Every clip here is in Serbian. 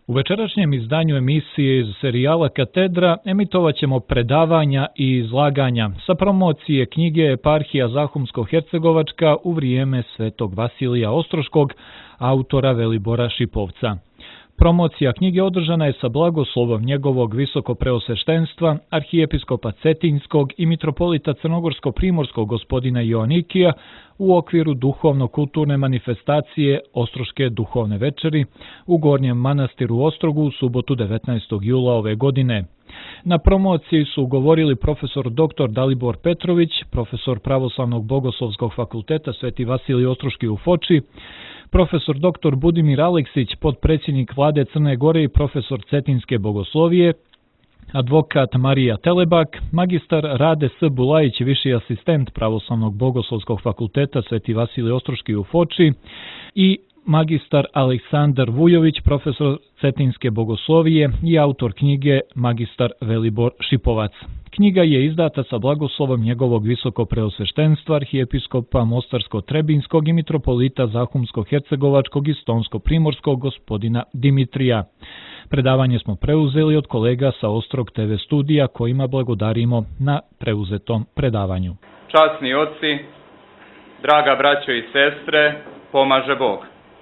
U večerašnjem izdanju emisije iz serijala Katedra emitovat ćemo predavanja i izlaganja sa promocije knjige Eparhija Zahumsko-Hercegovačka u vrijeme Svetog Vasilija Ostroškog, autora Velibora Šipovca. Promocija knjige održana je sa blagoslovom njegovog visokopreosveštenstva, arhijepiskopa Cetinskog i mitropolita Crnogorsko-primorskog gospodina Joanikija u okviru duhovno-kulturne manifestacije Ostroške duhovne večeri u Gornjem manastiru Ostrogu u subotu 19. jula ove godine. Na promociji su govorili profesor dr. Dalibor Petrović, profesor Pravoslavnog bogoslovskog fakulteta Sveti Vasilij Ostroški u Foči, profesor dr. Budimir Aleksić, potpredsjednik vlade Crne Gore i profesor Cetinske bogoslovije, advokat Marija Telebak, magistar Rade S. Bulajić, viši asistent Pravoslavnog bogoslovskog fakulteta Sveti Vasilij Ostroški u Foči i magistar Aleksandar Vujović, profesor Cetinske bogoslovije i autor knjige magistar Velibor Šipovac. Knjiga je izdata sa blagoslovom njegovog visokopreosveštenstva, arhijepiskopa Mostarsko-Trebinskog i mitropolita Zahumsko-Hercegovačkog i Stonsko-Primorskog gospodina Dimitrija. Predavanje smo preuzeli od kolega sa Ostrog TV studija kojima blagodarimo na preuzetom predavanju. Časni oci, draga braćo i sestre, pomaže Bog.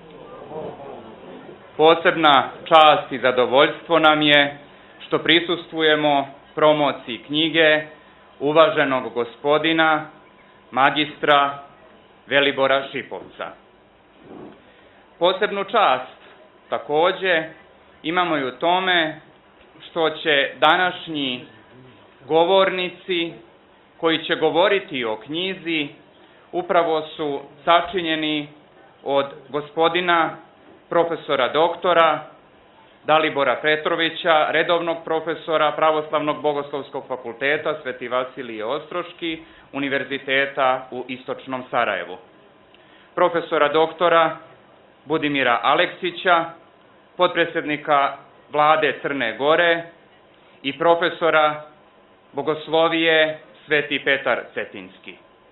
Posebna čast i zadovoljstvo nam je što prisustvujemo promociji knjige uvaženog gospodina magistra Velibora Šipovca. Posebnu čast također imamo i u tome što će današnji govornici koji će govoriti o knjizi upravo su sačinjeni od gospodina profesora doktora Dalibora Petrovića, redovnog profesora Pravoslavnog bogoslovskog fakulteta Sveti Vasilije Ostroški, Univerziteta u Istočnom Sarajevu, profesora doktora Budimira Aleksića, potpredsjednika vlade Crne Gore i profesora bogoslovije Sveti Petar Cetinski.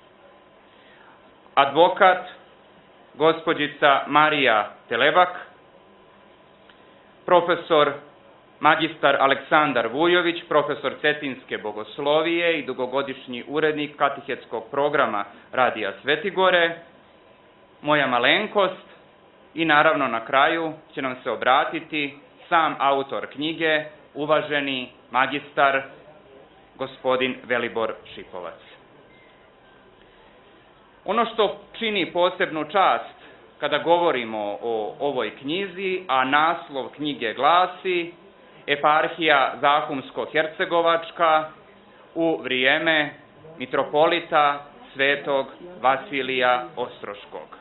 Advokat gospođica Marija Telebak, profesor magistar Aleksandar Vujović, profesor Cetinske bogoslovije i dugogodišnji urednik katehetskog programa Radija Svetigore, moja malenkost i naravno na kraju će nam se obratiti sam autor knjige, uvaženi magistar gospodin Velibor Šipovac. Ono što čini posebnu čast kada govorimo o ovoj knjizi, a naslov knjige glasi Eparhija Zahumsko-Hercegovačka u vrijeme mitropolita Svetog Vasilija Ostroškog.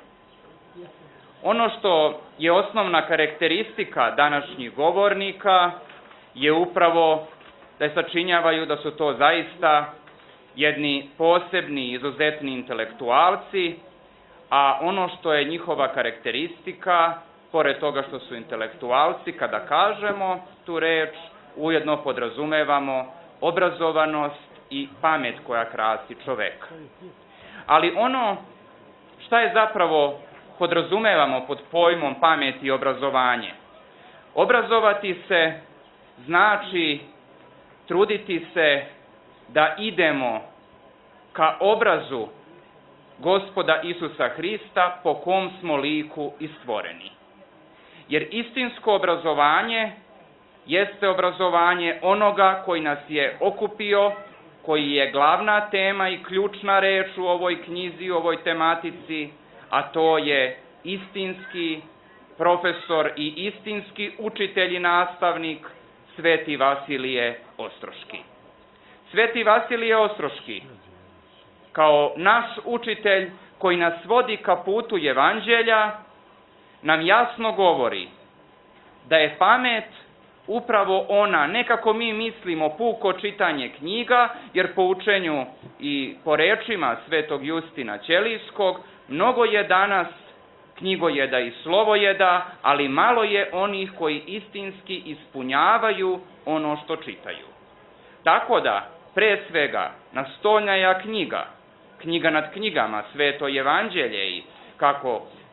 Ono što je osnovna karakteristika današnjih govornika je upravo da sačinjavaju da su to zaista jedni posebni, izuzetni intelektualci, a ono što je njihova karakteristika, pored toga što su intelektualci, kada kažemo tu reč, ujedno podrazumevamo obrazovanost i pamet koja krasi čoveka. Ali ono šta je zapravo podrazumevamo pod pojmom pamet i obrazovanje? Obrazovati se znači truditi se da idemo ka obrazu Gospoda Isusa Hrista po kom smo liku i stvoreni. Jer istinsko obrazovanje jeste obrazovanje onoga koji nas je okupio, koji je glavna tema i ključna reč u ovoj knjizi, u ovoj tematici, a to je istinski profesor i istinski učitelj i nastavnik Sveti Vasilije Ostroški. Sveti Vasilije Ostroški, kao naš učitelj koji nas vodi ka putu Evanđelja, nam jasno govori da je pamet upravo ona, ne kako mi mislimo puko čitanje knjiga, jer po učenju i po rečima svetog Justina Ćelijskog, mnogo je danas knjigojeda i slovojeda, ali malo je onih koji istinski ispunjavaju ono što čitaju. Tako da, pre svega, nastolnjaja knjiga nad knjigama, Sveto Evanđelje i kako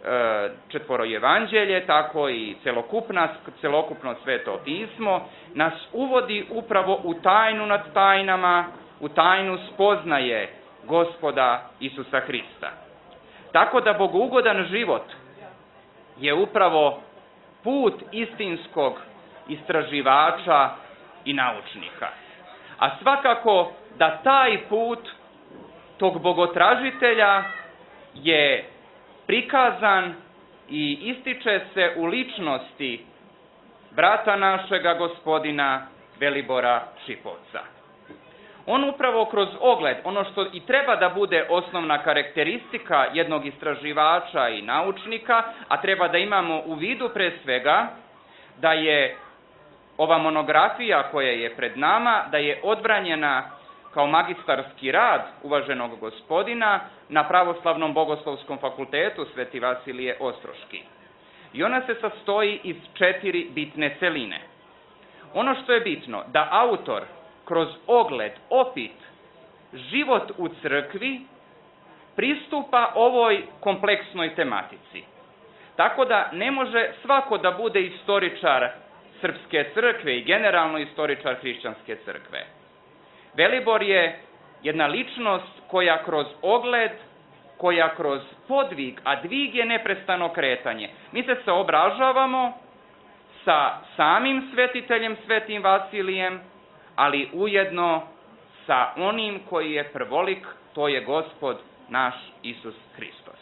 četvoro evanđelje, tako i celokupno sveto pismo, nas uvodi upravo u tajnu nad tajnama, u tajnu spoznaje Gospoda Isusa Hrista. Tako da bogougodan život je upravo put istinskog istraživača i naučnika. A svakako da taj put tog bogotražitelja je prikazan i ističe se u ličnosti brata našega gospodina Velibora Šipovca. On upravo kroz ogled, ono što i treba da bude osnovna karakteristika jednog istraživača i naučnika, a treba da imamo u vidu pre svega da je ova monografija koja je pred nama, da je odbranjena kao magistarski rad uvaženog gospodina na Pravoslavnom bogoslovskom fakultetu Sveti Vasilije Ostroški. I ona se sastoji iz 4 bitne celine. Ono što je bitno, da autor kroz ogled, opit, život u crkvi pristupa ovoj kompleksnoj tematici. Tako da ne može svako da bude istoričar srpske crkve i generalno istoričar hrišćanske crkve. Velibor je jedna ličnost koja kroz ogled, koja kroz podvig, a dvig je neprestano kretanje. Mi se saobražavamo sa samim svetiteljem Svetim Vasilijem, ali ujedno sa onim koji je prvolik, to je Gospod naš Isus Hristos.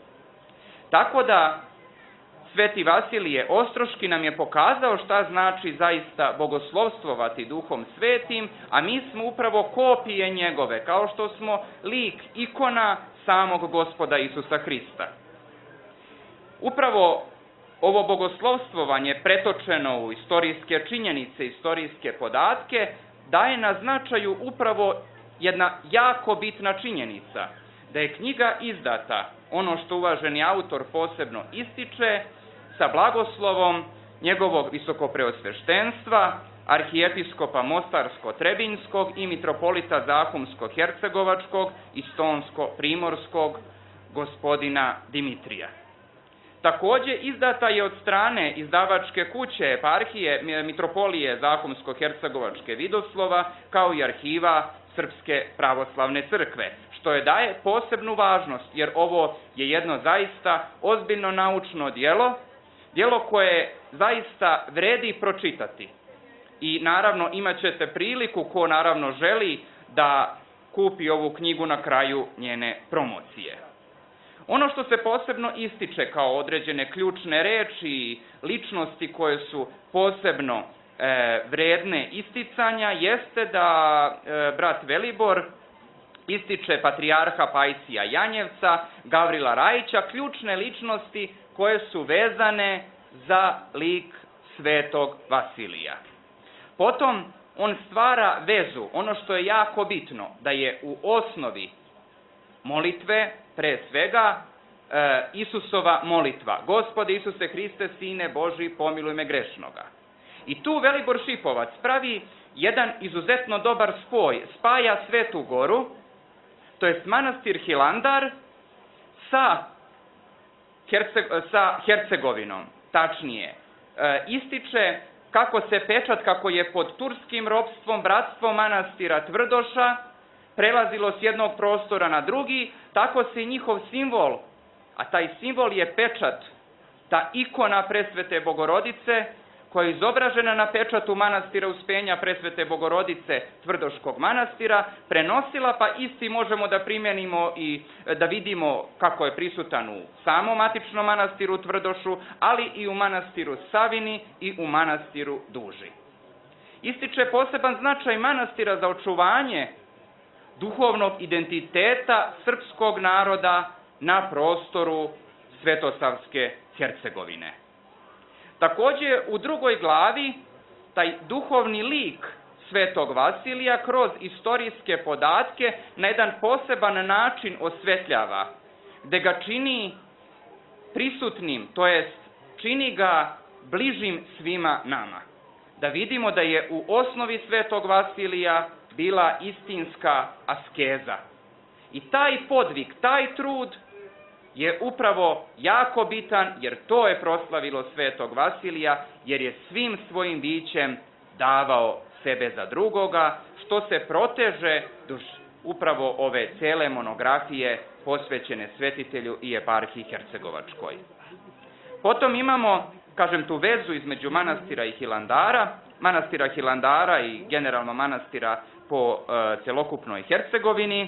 Tako da Sveti Vasilije Ostroški nam je pokazao šta znači zaista bogoslovstvovati Duhom Svetim, a mi smo upravo kopije njegove, kao što smo lik, ikona samog Gospoda Isusa Hrista. Upravo ovo bogoslovstvovanje pretočeno u istorijske činjenice, istorijske podatke, daje na značaju upravo jedna jako bitna činjenica, da je knjiga izdata, ono što uvaženi autor posebno ističe, sa blagoslovom njegovog visokopreosveštenstva, arhijepiskopa Mostarsko-Trebinjskog i mitropolita Zahumsko-Hercegovačkog i Stonsko-Primorskog gospodina Dimitrija. Takođe, izdata je od strane izdavačke kuće eparhije mitropolije Zahumsko-Hercegovačke Vidoslova, kao i arhiva Srpske pravoslavne crkve, što je daje posebnu važnost, jer ovo je jedno zaista ozbiljno naučno djelo koje zaista vredi pročitati. I naravno imat ćete priliku, ko naravno želi, da kupi ovu knjigu na kraju njene promocije. Ono što se posebno ističe kao određene ključne reči i ličnosti koje su posebno vredne isticanja, jeste da brat Velibor ističe patrijarha Pajsija Janjevca, Gavrila Rajića, ključne ličnosti koje su vezane za lik Svetog Vasilija. Potom on stvara vezu, ono što je jako bitno, da je u osnovi molitve, pre svega, Isusova molitva. Gospode Isuse Hriste, Sine Boži, pomiluj me grešnoga. I tu Velibor Šipovac pravi jedan izuzetno dobar spoj, spaja Svetu Goru, to jest manastir Hilandar, sa Hercegovinom, tačnije. Ističe kako se pečat, kako je pod turskim ropstvom bratstvo manastira Tvrdoša prelazilo s jednog prostora na drugi, tako se i njihov simbol, a taj simbol je pečat, ta ikona Presvete Bogorodice, koja je izobražena na pečatu manastira Uspenja Presvete Bogorodice Tvrdoškog manastira, prenosila, pa isti možemo da primjenimo i da vidimo kako je prisutan u samom matičnom manastiru Tvrdošu, ali i u manastiru Savini i u manastiru Duži. Ističe poseban značaj manastira za očuvanje duhovnog identiteta srpskog naroda na prostoru Svetosavske Hercegovine. Takođe, u drugoj glavi, taj duhovni lik Svetog Vasilija kroz istorijske podatke na jedan poseban način osvetljava, gde ga čini prisutnim, to jest čini ga bližim svima nama. Da vidimo da je u osnovi Svetog Vasilija bila istinska askeza. I taj podvig, taj trud je upravo jako bitan, jer to je proslavilo svetog Vasilija, jer je svim svojim bićem davao sebe za drugoga, što se proteže duž upravo ove cele monografije posvećene svetitelju i eparhiji Hercegovačkoj. Potom imamo, kažem, tu vezu između manastira Hilandara i generalno manastira po celokupnoj Hercegovini.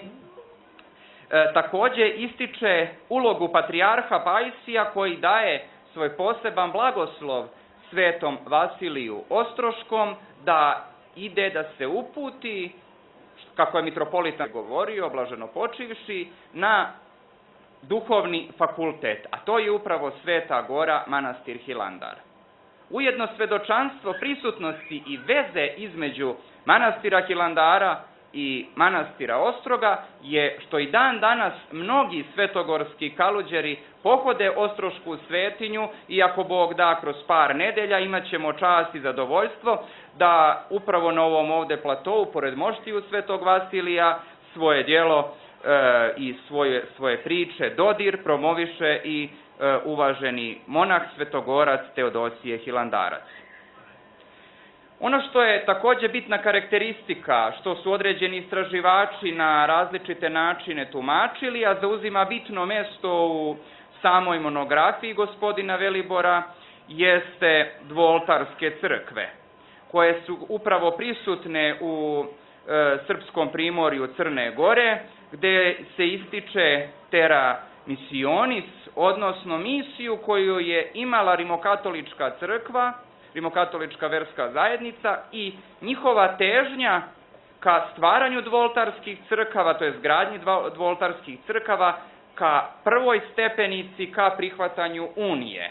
Takođe ističe ulogu patrijarha Pajsija koji daje svoj poseban blagoslov svetom Vasiliju Ostroškom da ide da se uputi, kako je mitropolita govorio, blaženo počivši, na duhovni fakultet, a to je upravo Sveta Gora, manastir Hilandar. Ujedno svedočanstvo prisutnosti i veze između manastira Hilandara i manastira Ostroga je što i dan danas mnogi svetogorski kaluđeri pohode Ostrošku svetinju i ako Bog da kroz par nedelja imat ćemo čast i zadovoljstvo da upravo na ovom ovde platovu, pored moštiju svetog Vasilija, svoje djelo i svoje priče dodir promoviše i uvaženi monah svetogorac Teodosije Hilandarac. Ono što je takođe bitna karakteristika, što su određeni istraživači na različite načine tumačili, a zauzima bitno mesto u samoj monografiji gospodina Velibora, jeste dvooltarske crkve, koje su upravo prisutne u srpskom primorju Crne Gore, gde se ističe terra missionis, odnosno misiju koju je imala rimokatolička crkva, rimokatolička verska zajednica i njihova težnja ka stvaranju dvooltarskih crkava, to je zgradnji dvooltarskih crkava, ka prvoj stepenici ka prihvatanju unije.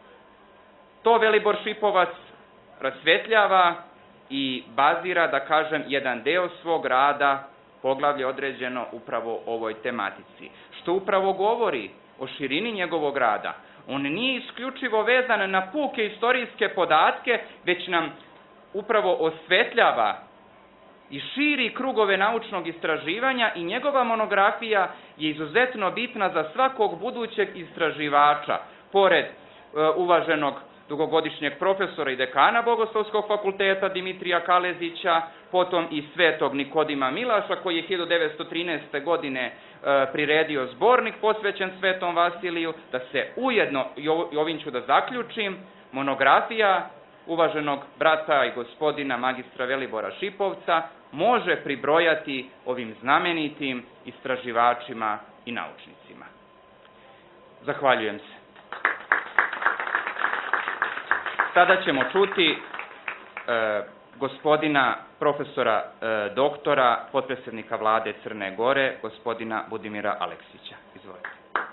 To Velibor Šipovac rasvetljava i bazira, da kažem, jedan deo svog rada, poglavlje određeno upravo ovoj tematici. Što upravo govori o širini njegovog rada. On nije isključivo vezan na puke istorijske podatke, već nam upravo osvetljava i širi krugove naučnog istraživanja i njegova monografija je izuzetno bitna za svakog budućeg istraživača, pored uvaženog dugogodišnjeg profesora i dekana Bogoslovskog fakulteta Dimitrija Kalezića, potom i svetog Nikodima Milaša, koji je 1913. godine priredio zbornik posvećen svetom Vasiliju, da se ujedno, i ovim ću da zaključim, monografija uvaženog brata i gospodina magistra Velibora Šipovca može pribrojati ovim znamenitim istraživačima i naučnicima. Zahvaljujem se. Sada ćemo čuti gospodina profesora doktora, potpredsjednika vlade Crne Gore, gospodina Budimira Aleksića. Izvolite.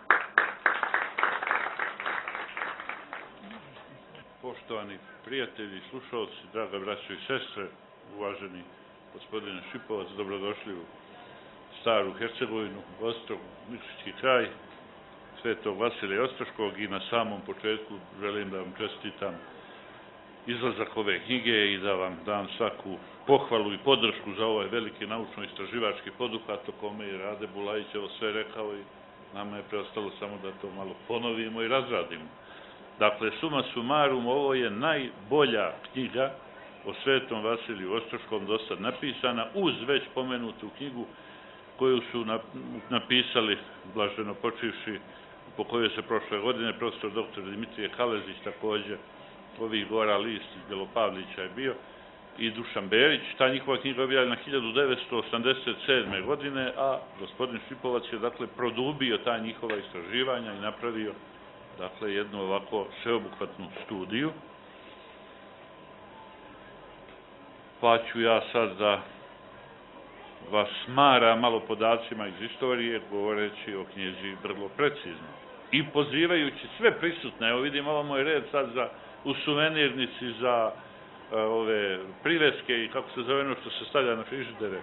Poštovani prijatelji i slušalci, draga braćo i sestre, uvaženi gospodine Šipovac, dobrodošli u staru Hercegovinu, Ostrog, Nikšićki kraj, svetog Vasilija Ostroškog, i na samom početku želim da vam čestitam izlazak ove knjige i da vam dam svaku pohvalu i podršku za ovaj veliki naučno-istraživački poduhvat o kome je Rade Bulajić ovo sve rekao i nama je preostalo samo da to malo ponovimo i razradimo. Dakle, suma sumarum, ovo je najbolja knjiga o svetom Vasiliju Ostroškom do sad napisana, uz već pomenutu knjigu koju su napisali, blaženo počivši, po kojoj se prošle godine profesor dr. Dimitrije Kalezić, takođe ovih Gora List iz Belopavlića je bio, i Dušan Berić. Ta njihova knjiga je objavljena 1987. godine, a gospodin Šipovac je, dakle, produbio ta njihova istraživanja i napravio, dakle, jednu ovako sveobuhvatnu studiju. Pa ću ja sad da vas smara malo podacima iz istorije, govoreći o knjizi vrlo precizno. I pozivajući sve prisutne, evo vidim, ovo moj red sad u suvenirnici za ove priveske i kako se zove ono što se stavlja na frižidere,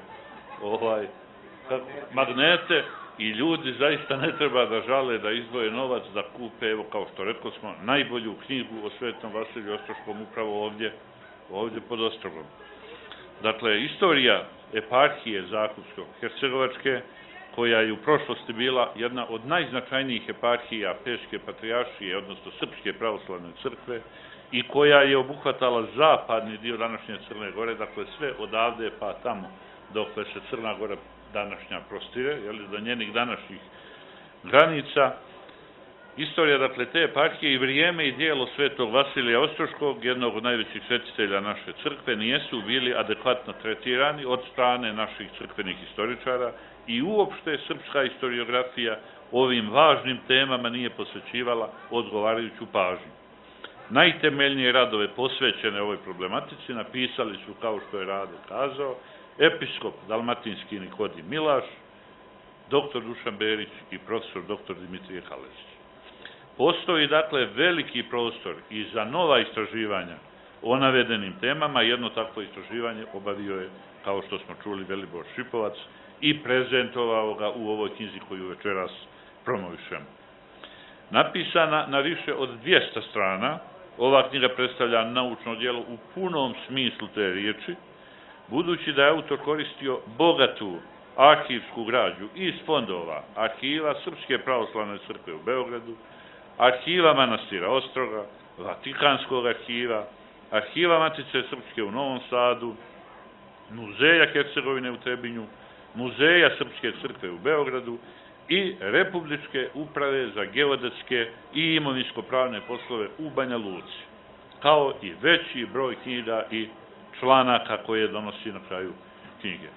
magnete, i ljudi zaista ne treba da žale da izdvoje novac da kupe, evo kao što rekao smo, najbolju knjigu o svetom Vasiliju Ostroškom upravo ovdje pod Ostrogom. Dakle, istorija eparhije Zakupsko-Hercegovačke koja je u prošlosti bila jedna od najznačajnijih eparhija Peške patrijaršije, odnosno Srpske pravoslavne crkve, i koja je obuhvatala zapadni dio današnje Crne Gore, dakle sve odavde pa tamo dokle se Crna Gora današnja prostire, do njenih današnjih granica. Istorija, dakle, te eparhije i vrijeme i dijelo svetog Vasilija Ostroškog, jednog od najvećih svetitelja naše crkve, nijesu bili adekvatno tretirani od strane naših crkvenih historičara i uopšte srpska historiografija ovim važnim temama nije posvećivala odgovarajuću pažnju. Najtemeljnije radove posvećene ovoj problematici napisali su, kao što je Rade kazao, episkop dalmatinski Nikodin Milaš, dr. Dušan Berić i profesor dr. Dimitrije Halesić. Postoji, dakle, veliki prostor i za nova istraživanja o navedenim temama. Jedno takvo istraživanje obavio je, kao što smo čuli, Velibor Šipovac i prezentovao ga u ovoj knjizi koju večeras promovišemo. Napisana na više od 200 strana, ova knjiga predstavlja naučno djelo u punom smislu te riječi, budući da je autor koristio bogatu arhivsku građu iz fondova Arhiva Srpske pravoslavne crkve u Beogradu, Arhiva manastira Ostroga, Vatikanskog arhiva, Arhiva Matice Srpske u Novom Sadu, Muzeja Hercegovine u Trebinju, Muzeja Srpske crkve u Beogradu i Republičke uprave za geodetske i imovinsko-pravne poslove u Banja Luci, kao i veći broj knjiga i članaka koje donosi na kraju knjige.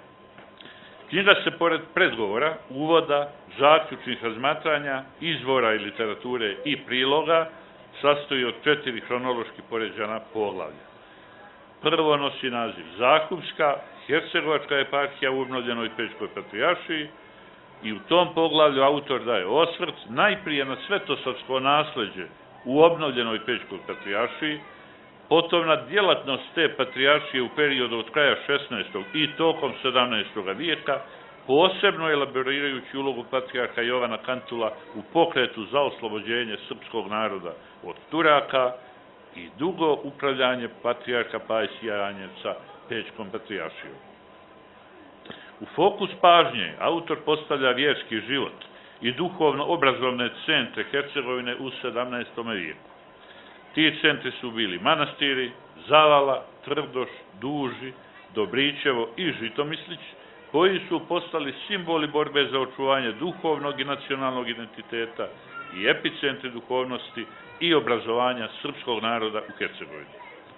Knjiga se, pored predgovora, uvoda, zaključnih razmatranja, izvora i literature i priloga, sastoji od 4 hronološki poređana poglavlja. Prvo nosi naziv Zahumska, Hercegovačka eparhija u obnovljenoj Peškoj patrijaršiji, i u tom poglavlju autor daje osvrt najprije na svetosavsko nasleđe u obnovljenoj Peškoj patrijaršiji, potom na djelatnost te patrijaršije u periodu od kraja 16. i tokom 17. vijeka, posebno elaborirajući ulogu patrijarha Jovana Kantula u pokretu za oslobođenje srpskog naroda od Turaka i dugo upravljanje patrijarha Pajsija Janjevca Peškom patrijaršijom. U fokus pažnje autor postavlja vjerski život i duhovno-obrazovne centre Hercegovine u 17. vijeku. Ti centri su bili manastiri, Zavala, Trvdoš, Duži, Dobričevo i Žitomislić, koji su postali simboli borbe za očuvanje duhovnog i nacionalnog identiteta i epicentri duhovnosti i obrazovanja srpskog naroda u Hercegovini.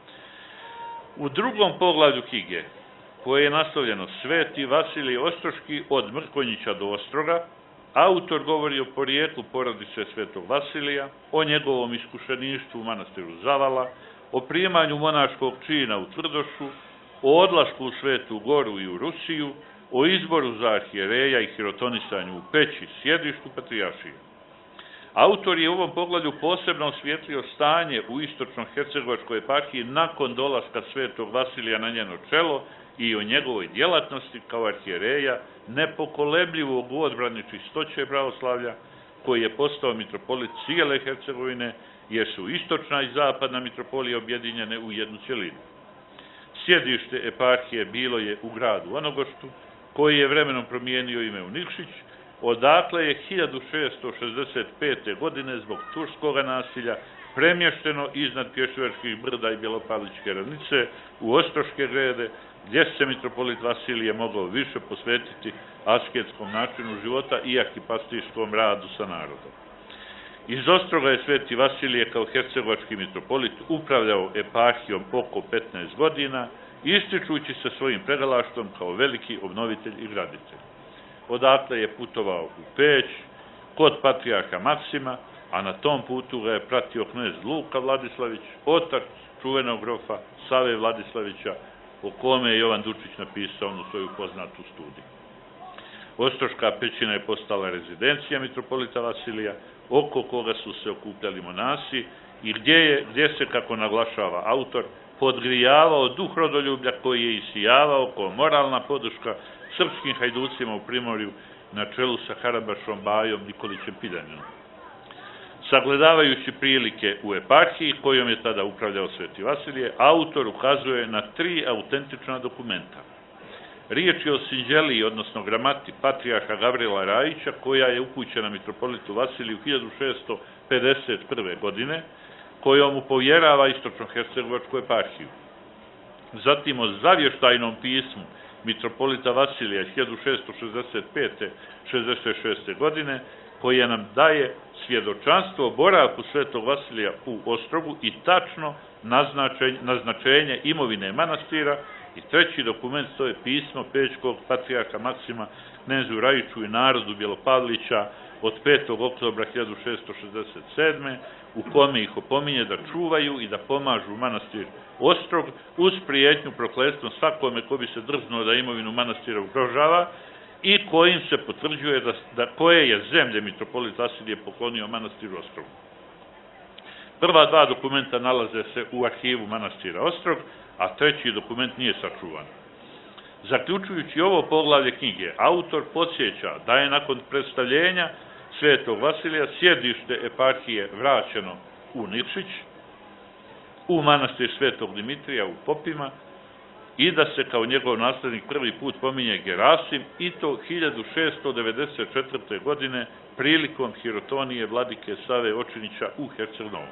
U drugom poglavlju knjige, koje je naslovljeno Sveti Vasilij Ostroški od Mrkonjića do Ostroga, autor govori o porijeklu porodice Svetog Vasilija, o njegovom iskušeništvu u manastiru Zavala, o prijemanju monaškog čina u Tvrdošu, o odlasku u Svetu Goru i u Rusiju, o izboru za arhijereja i hirotonisanju u Peći, sjedištu patrijaršije. Autor je u ovom poglavlju posebno osvijetlio stanje u istočno-hercegovačkoj eparhiji nakon dolaska Svetog Vasilija na njeno čelo i o njegovoj djelatnosti kao arhijereja, nepokolebljivog u odbrani čistoće pravoslavlja, koji je postao mitropolit cijele Hercegovine, jer su istočna i zapadna mitropolija objedinjene u jednu cjelinu. Sjedište eparhije bilo je u gradu Onogoštu, koji je vremenom promijenio ime u Nikšić, odakle je 1665. godine zbog turskog nasilja premješteno iznad Pješčevačkih brda i Bjelopalićke ravnice u Ostroške grede, gdje se mitropolit Vasilije mogao više posvetiti asketskom načinu života i arhipastirskom radu sa narodom. Iz Ostroga je Sveti Vasilije kao hercegovački mitropolit upravljao eparhijom oko 15 godina, ističući se svojim pregalaštvom kao veliki obnovitelj i graditelj. Odakle je putovao u Peć, kod patrijarha Maksima, a na tom putu ga je pratio knez Luka Vladislavić, otac čuvenog grofa Save Vladislavića, o kome je Jovan Dučić napisao onu svoju poznatu studiju. Ostroška pećina je postala rezidencija mitropolita Vasilija, oko koga su se okupljali monasi i gdje se, kako naglašava autor, podgrijavao duh rodoljublja koji je isijavao kao moralna podrška srpskim hajducima u Primorju na čelu sa Harabašom Bajom Nikolićem Piljaninom. Sagledavajući prilike u eparhiji kojom je tada upravljao Sveti Vasilije, autor ukazuje na 3 autentična dokumenta. Riječ je o sinđeliji, odnosno gramati patrijarha Gavrila Rajića, koja je upućena mitropolitu Vasiliju 1651. godine, kojom mu povjerava istočno-hercegovačku eparhiju. Zatim o zavještajnom pismu mitropolita Vasilija iz 1665-66. godine, koje nam daje svjedočanstvo o boravku svetog Vasilija u Ostrogu i tačno naznačenje imovine manastira. I treći dokument, to je pismo Pećkog patrijarha Maksima knezu Rajiću i narodu Bjelopavlića od 5. oktobra 1667. u kome ih opominje da čuvaju i da pomažu manastir Ostrog uz prijetnju prokletstvom svakome ko bi se drznuo da imovinu manastira ugrožava i kojim se potvrđuje da koje je zemlje mitropolit Vasilije poklonio manastiru Ostrogu. Prva dva dokumenta nalaze se u arhivu manastira Ostrog, a treći dokument nije sačuvan. Zaključujući ovo poglavlje knjige, autor podsjeća da je nakon predstavljenja svetog Vasilija sjedište eparhije vraćeno u Nikšić, u manastir svetog Dimitrija u Popima i da se kao njegov naslednik prvi put pominje Gerasim i to 1694. godine prilikom hirotonije vladike Save Očinića u Herceg-Novom.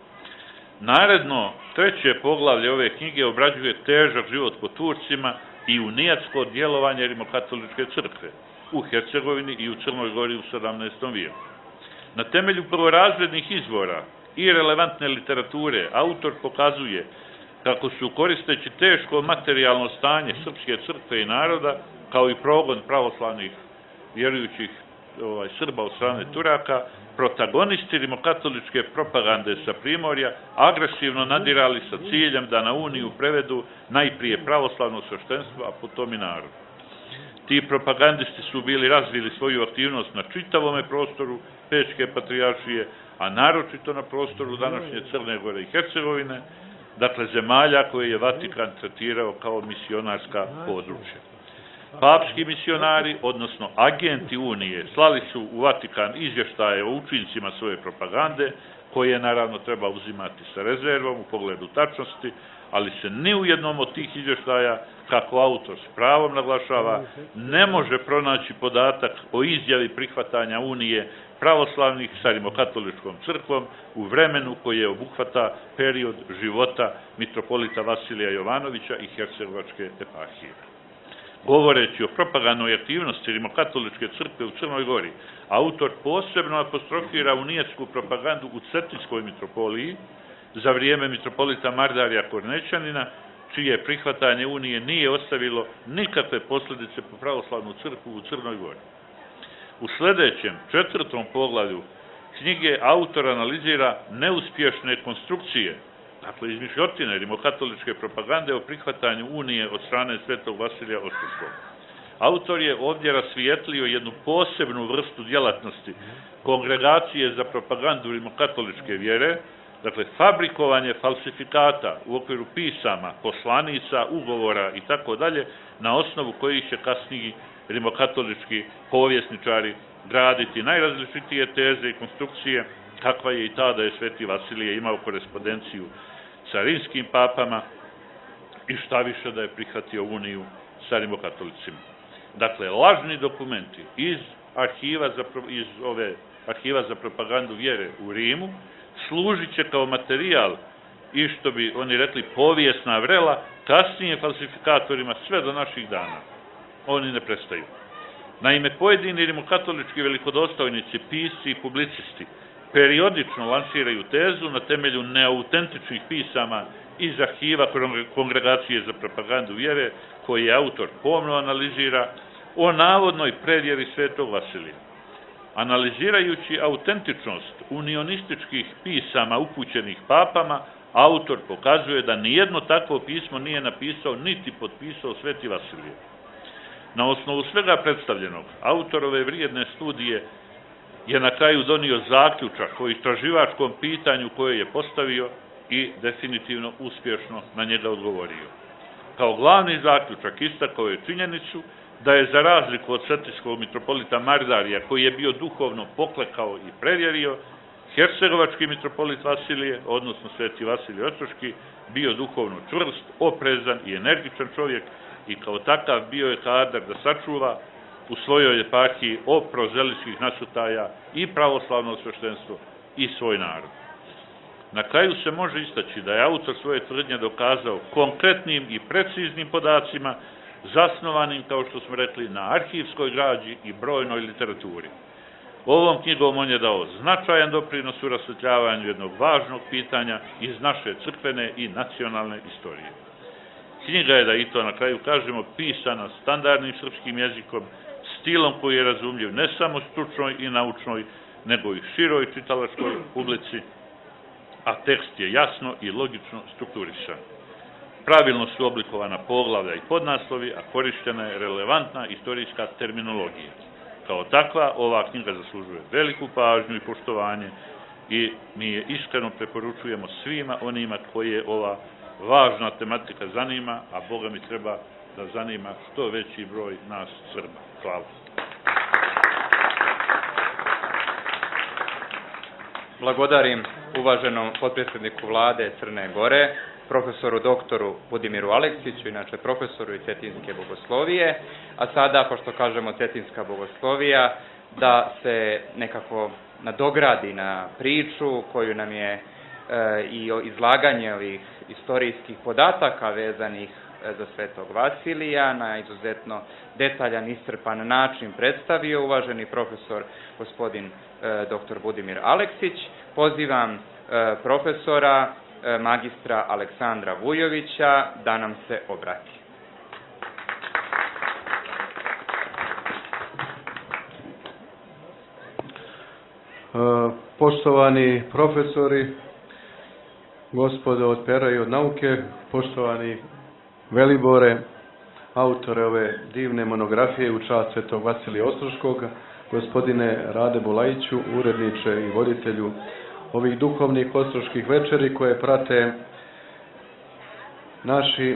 Naredno, treće poglavlje ove knjige obrađuje težak život po Turcima i unijatsko djelovanje Rimokatoličke crkve u Hercegovini i u Crnoj Gori u 17. vijeku. Na temelju prvorazrednih izvora i relevantne literature autor pokazuje kako su, koristeći teško materijalno stanje srpske crkve i naroda, kao i progon pravoslavnih vjerujućih Srba od strane Turaka, protagonisti rimokatoličke propagande sa Primorja agresivno nadirali sa ciljem da na Uniju prevedu najprije pravoslavno sveštenstvo, a potom i narod. Ti propagandisti su bili razvili svoju aktivnost na čitavome prostoru Pećke patrijaršije, a naročito na prostoru današnje Crne Gore i Hercegovine, dakle zemalja koje je Vatikan tretirao kao misionarska područja. Papski misionari, odnosno agenti Unije, slali su u Vatikan izvještaje o učincima svoje propagande, koje naravno treba uzimati sa rezervom u pogledu tačnosti, ali se ni u jednom od tih izvještaja, kako autor s pravom naglašava, ne može pronaći podatak o izjavi prihvatanja Unije pravoslavnih sa rimokatoličkom crkvom u vremenu koje obuhvata period života mitropolita Vasilija Jovanovića i Hercegovačke eparhije. Govoreći o propagandnoj aktivnosti rimokatoličke crkve u Crnoj Gori, autor posebno apostrofira unijetsku propagandu u Cetinskoj mitropoliji za vrijeme mitropolita Mardarija Kornećanina, čije prihvatanje Unije nije ostavilo nikakve posljedice po pravoslavnu crkvu u Crnoj Gori. U sljedećem, 4. poglavlju knjige autor analizira neuspješne konstrukcije, dakle izmišljotine rimokatoličke propagande o prihvatanju Unije od strane svetog Vasilija Ostrogskog. Autor je ovdje rasvijetlio jednu posebnu vrstu djelatnosti kongregacije za propagandu rimokatoličke vjere, dakle fabrikovanje falsifikata u okviru pisama, poslanica, ugovora i tako dalje, na osnovu kojih će kasniji rimokatolički povjesničari graditi najrazličitije teze i konstrukcije, kakva je i ta da je sveti Vasilije imao korespondenciju sa rimskim papama i šta više da je prihvatio Uniju sa rimokatolicima. Dakle, lažni dokumenti iz arhiva za propagandu vjere u Rimu služit će kao materijal i, što bi oni rekli, povijesna vrela kasnije falsifikatorima sve do naših dana. Oni ne prestaju. Naime, pojedini rimokatolički velikodostojnici, pisci i publicisti periodično lansiraju tezu na temelju neautentičnih pisama iz arhiva kongregacije za propagandu vjere, koje autor pomno analizira, o navodnoj prevjeri svetog Vasilija. Analizirajući autentičnost unionističkih pisama upućenih papama, autor pokazuje da nijedno takvo pismo nije napisao niti potpisao sveti Vasilije. Na osnovu svega predstavljenog, autorove vrijedne studije je na kraju donio zaključak o istraživačkom pitanju koje je postavio i definitivno uspješno na njega odgovorio. Kao glavni zaključak istakao je činjenicu da je, za razliku od cetinskog mitropolita Mardarija, koji je bio duhovno poklekao i prevjerio, hercegovački mitropolit Vasilije, odnosno sveti Vasilije Ostroški, bio duhovno čvrst, oprezan i energičan čovjek i kao takav bio je kadar da sačuva u svojoj eparhiji od prozelitskih nasrtaja i pravoslavno sveštenstvo i svoj narod. Na kraju se može istaći da je autor svoje tvrdnje dokazao konkretnim i preciznim podacima, zasnovanim, kao što smo rekli, na arhivskoj građi i brojnoj literaturi. Ovom knjigom on je dao značajan doprinos u rasvetljavanju jednog važnog pitanja iz naše crkvene i nacionalne istorije. Knjiga je, da i to na kraju kažemo, pisana standardnim srpskim jezikom, stilom koji je razumljiv ne samo stručnoj i naučnoj, nego i široj čitalačkoj publici, a tekst je jasno i logično strukturisan. Pravilno su oblikovana poglavlja i podnaslovi, a korištena je relevantna istorijska terminologija. Kao takva, ova knjiga zaslužuje veliku pažnju i poštovanje i mi je iskreno preporučujemo svima onima koje ova važna tematika zanima, a Boga mi treba da zanima što veći broj nas Srba. Hvala. Blagodarim uvaženom potpredsjedniku vlade Crne Gore, profesoru doktoru Budimiru Aleksiću, inače profesoru i cetinske bogoslovije, a sada, pošto kažemo cetinska bogoslovija, da se nekako nadogradi na priču koju nam je i izlaganje ovih istorijskih podataka vezanih za Svetog Vasilija na izuzetno detaljan, iscrpan način predstavio uvaženi profesor gospodin dr. Budimir Aleksić. Pozivam profesora magistra Aleksandra Vujovića da nam se obrati. Poštovani profesori, gospodo od pera i od nauke, poštovani Velibore, autore ove divne monografije u čast Svetog Vasilija Ostroškog, gospodine Rade Bulajiću, uredniče i voditelju ovih duhovnih ostroških večeri koje prate naši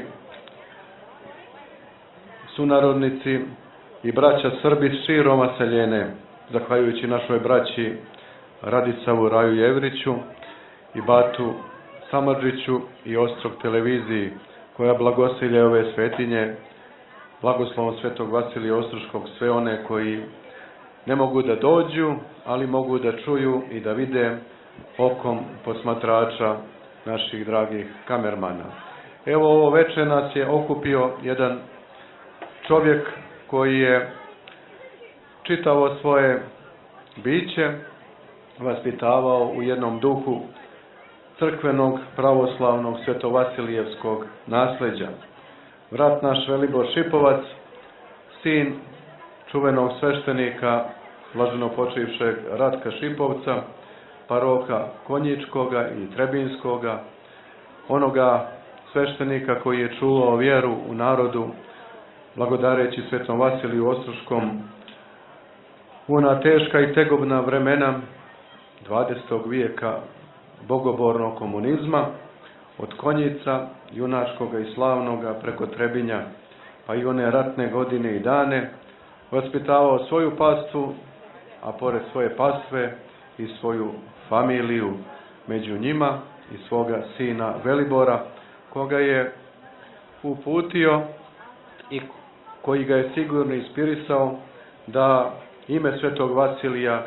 sunarodnici i braća Srbi širom Vaseljene, zahvaljujući našoj braći Radisavu Raju Jevriću i Batu Samardžiću i Ostrog televiziji, koja blagosilje ove svetinje, blagoslovom Svetog Vasilija Ostroškog, sve one koji ne mogu da dođu, ali mogu da čuju i da vide okom posmatrača naših dragih kamermana. Evo, ovo večer nas je okupio jedan čovjek koji je čitavo svoje biće vaspitavao u jednom duhu crkvenog, pravoslavnog, svetovasilijevskog nasleđa. Brat naš Velibor Šipovac, sin čuvenog sveštenika, blaženopočivšeg Ratka Šipovca, paroha Konjičkoga i Trebinskoga, onoga sveštenika koji je čuvao vjeru u narodu, blagodareći Svetom Vasiliju Ostroškom u ona teška i tegobna vremena 20. vijeka bogobornog komunizma, od Konjica, junačkoga i slavnoga, preko Trebinja, pa i one ratne godine i dane, vaspitavao svoju pastvu, a pored svoje pastve i svoju familiju među njima i svoga sina Velibora, koga je uputio i koji ga je sigurno inspirisao da ime Svetog Vasilija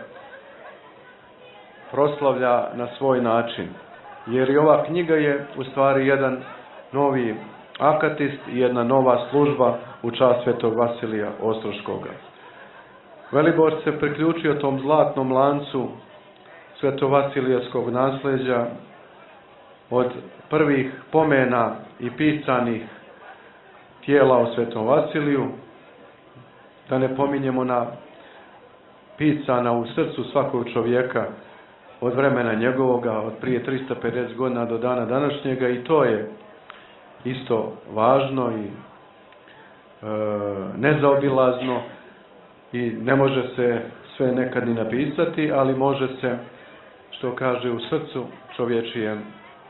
proslavlja na svoj način. Jer i ova knjiga je u stvari jedan novi akatist i jedna nova služba u čast Svetog Vasilija Ostroškoga. Velibor se priključio tom zlatnom lancu svetovasilijevskog nasleđa od prvih pomena i pisanih tijela o Svetom Vasiliju, da ne pominjemo na pisana u srcu svakog čovjeka od vremena njegovoga, od prije 350 godina do dana današnjega, i to je isto važno i nezaobilazno i ne može se sve nekad ni napisati, ali može se, što kaže, u srcu čovječijem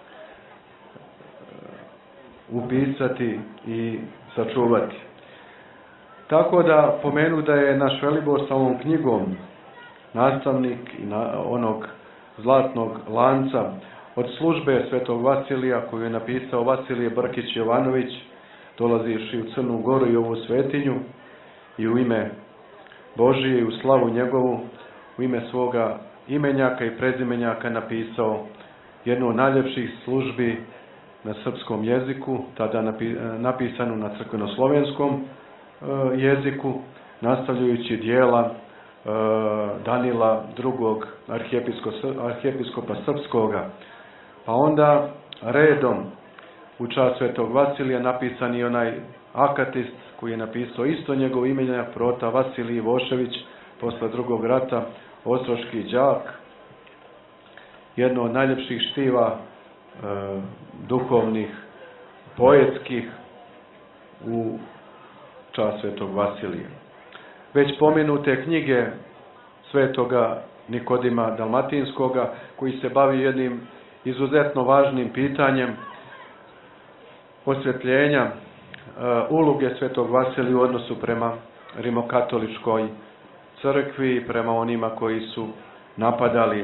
upisati i sačuvati. Tako da pomenu da je naš Velibor sa ovom knjigom nastavnik onog zlatnog lanca od službe Svetog Vasilija koju je napisao Vasilije Brkić Jovanović, dolaziš i u Crnu Goru i ovu svetinju i u ime Božije i u slavu njegovu, u ime svoga imenjaka i prezimenjaka napisao jednu od najljepših službi na srpskom jeziku, tada napisanu na crkvenoslovenskom jeziku, nastavljajući dijela Danila II. Arhijepiskopa srpskoga. Pa onda redom u čast svetog Vasilija napisan je onaj akatist koji je napisao isto njegov imenjak, prota Vasilij Ivošević, posle drugog rata, ostroški đak, jedno od najljepših štiva duhovnih, poetskih u čast svetog Vasilija. Već pomenute knjige svetoga Nikodima Dalmatinskoga, koji se bavi jednim izuzetno važnim pitanjem osvjetljenja uloge svetog Vasilija u odnosu prema rimokatoličkoj crkvi i prema onima koji su napadali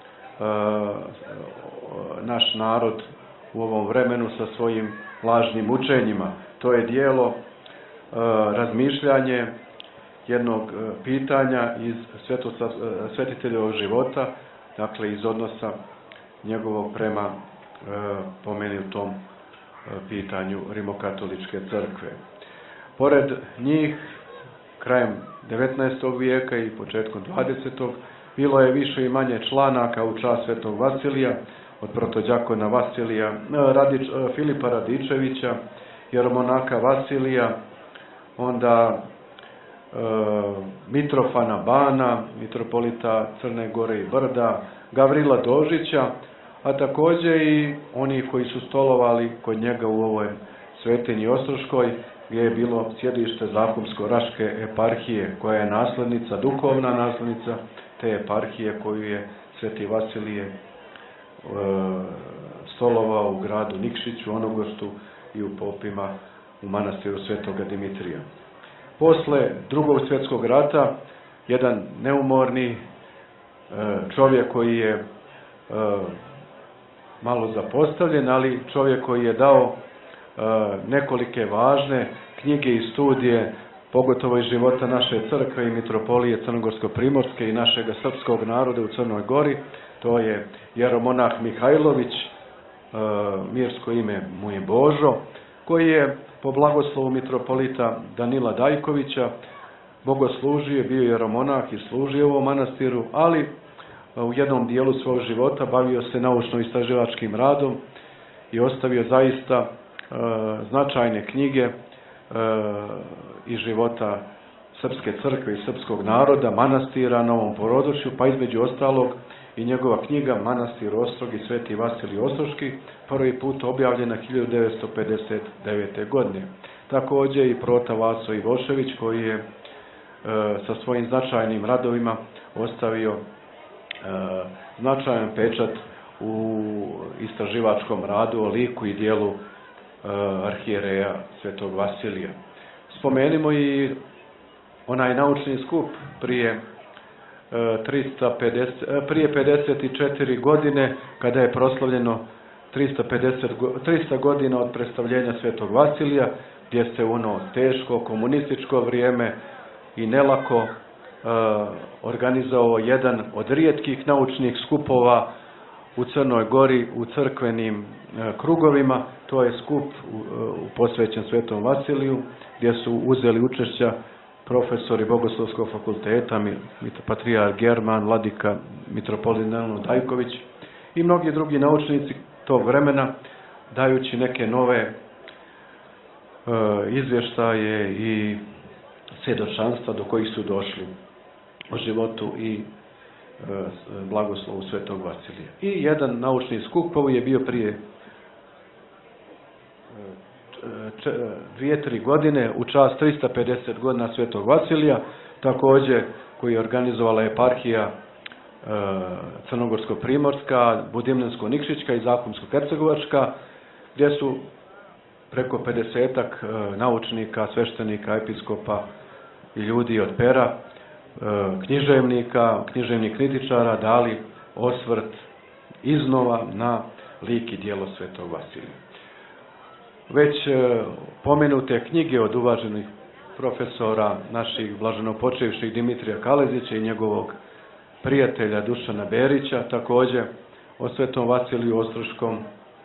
naš narod u ovom vremenu sa svojim lažnim učenjima. To je dijelo razmišljanje jednog pitanja iz svetiteljevog života, dakle iz odnosa njegovog prema pomenutom pitanju rimokatoličke crkve. Pored njih, krajem 19. vijeka i početkom 20. bilo je više i manje članaka u čast svetog Vasilija, od protođakona Vasilija, Filipa Radičevića, jeromonaka Vasilija, onda Mitrofana Bana, mitropolita Crne Gore i Brda, Gavrila Dožića, a također i oni koji su stolovali kod njega u ovoj svetinji Ostroškoj, gdje je bilo sjedište Zahumsko-Raške eparhije, koja je naslednica, duhovna naslednica te eparhije koju je sveti Vasilije stolovao u gradu Nikšiću, Onogostu i u Popima u manastiru svetoga Dimitrija. Posle Drugog svjetskog rata, jedan neumorni čovjek koji je malo zapostavljen, ali čovjek koji je dao nekolike važne knjige i studije, pogotovo iz života naše crkve i mitropolije Crnogorsko-Primorske i našega srpskog naroda u Crnoj Gori, to je jeromonah Mihajlović, mirsko ime mu je Božo, koji je po blagoslovu mitropolita Danila Dajkovića bogoslužio, bio jeromonah i služio u ovom manastiru, ali u jednom dijelu svog života bavio se naučno-istraživačkim radom i ostavio zaista značajne knjige iz života srpske crkve i srpskog naroda, manastira na ovom području, pa između ostalog i njegova knjiga Manastir Ostrog i Sveti Vasilij Ostroški, prvi put objavljena 1959. godine. Također i prota Vaso Ivošević, koji je sa svojim značajnim radovima ostavio značajan pečat u istraživačkom radu o liku i dijelu arhijereja svetog Vasilija. Spomenimo i onaj naučni skup prije 54 godine, kada je proslavljeno 300 godina od predstavljenja svetog Vasilija, gdje se u ono teško komunističko vrijeme i nelako organizovao jedan od rijetkih naučnih skupova u Crnoj Gori u crkvenim krugovima. To je skup posvećen svetom Vasiliju, gdje su uzeli učešća profesori Bogoslovskog fakulteta, patrijarh German, vladika mitropolit Nenad Dajković i mnogi drugi naučnici tog vremena, dajući neke nove izvještaje i svjedočanstva do kojih su došli o životu i blagoslovu svetog Vasilija. I jedan naučni skup je bio prije 2-3 godine u čast 350 godina svetog Vasilija, također koji je organizovala eparhija Crnogorsko-Primorska, Budimljansko-Nikšićka i Zahumsko-Hercegovačka, gdje su preko 50-ak naučnika, sveštenika, episkopa i ljudi od pera, književnih kritičara dali osvrt iznova na lik i djelo svetog Vasilija. već pomenute knjige od uvaženih profesora naših blaženopočevših Dimitrija Kalezića i njegovog prijatelja Dušana Berića, također o Svetom Vasiliju Ostroškom,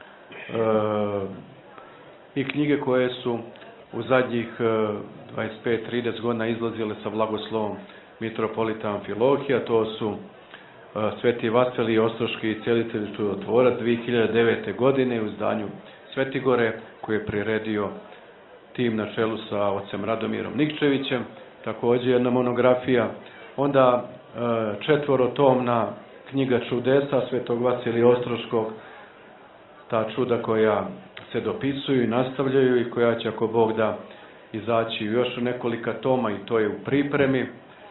i knjige koje su u zadnjih 25-30 godina izlazile sa blagoslovom mitropolita Amfilohija. To su Sveti Vasilij Ostroški i Celitelj Čudotvorac 2009. godine u izdanju Svetigore, koji je priredio tim na čelu sa ocem Radomirom Nikčevićem, također jedna monografija. Onda 4-tomna knjiga čudesa Svetog Vasilija Ostroškog, ta čuda koja se dopisuju i nastavljaju i koja će, ako Bog da, izaći još u nekolika toma, i to je u pripremi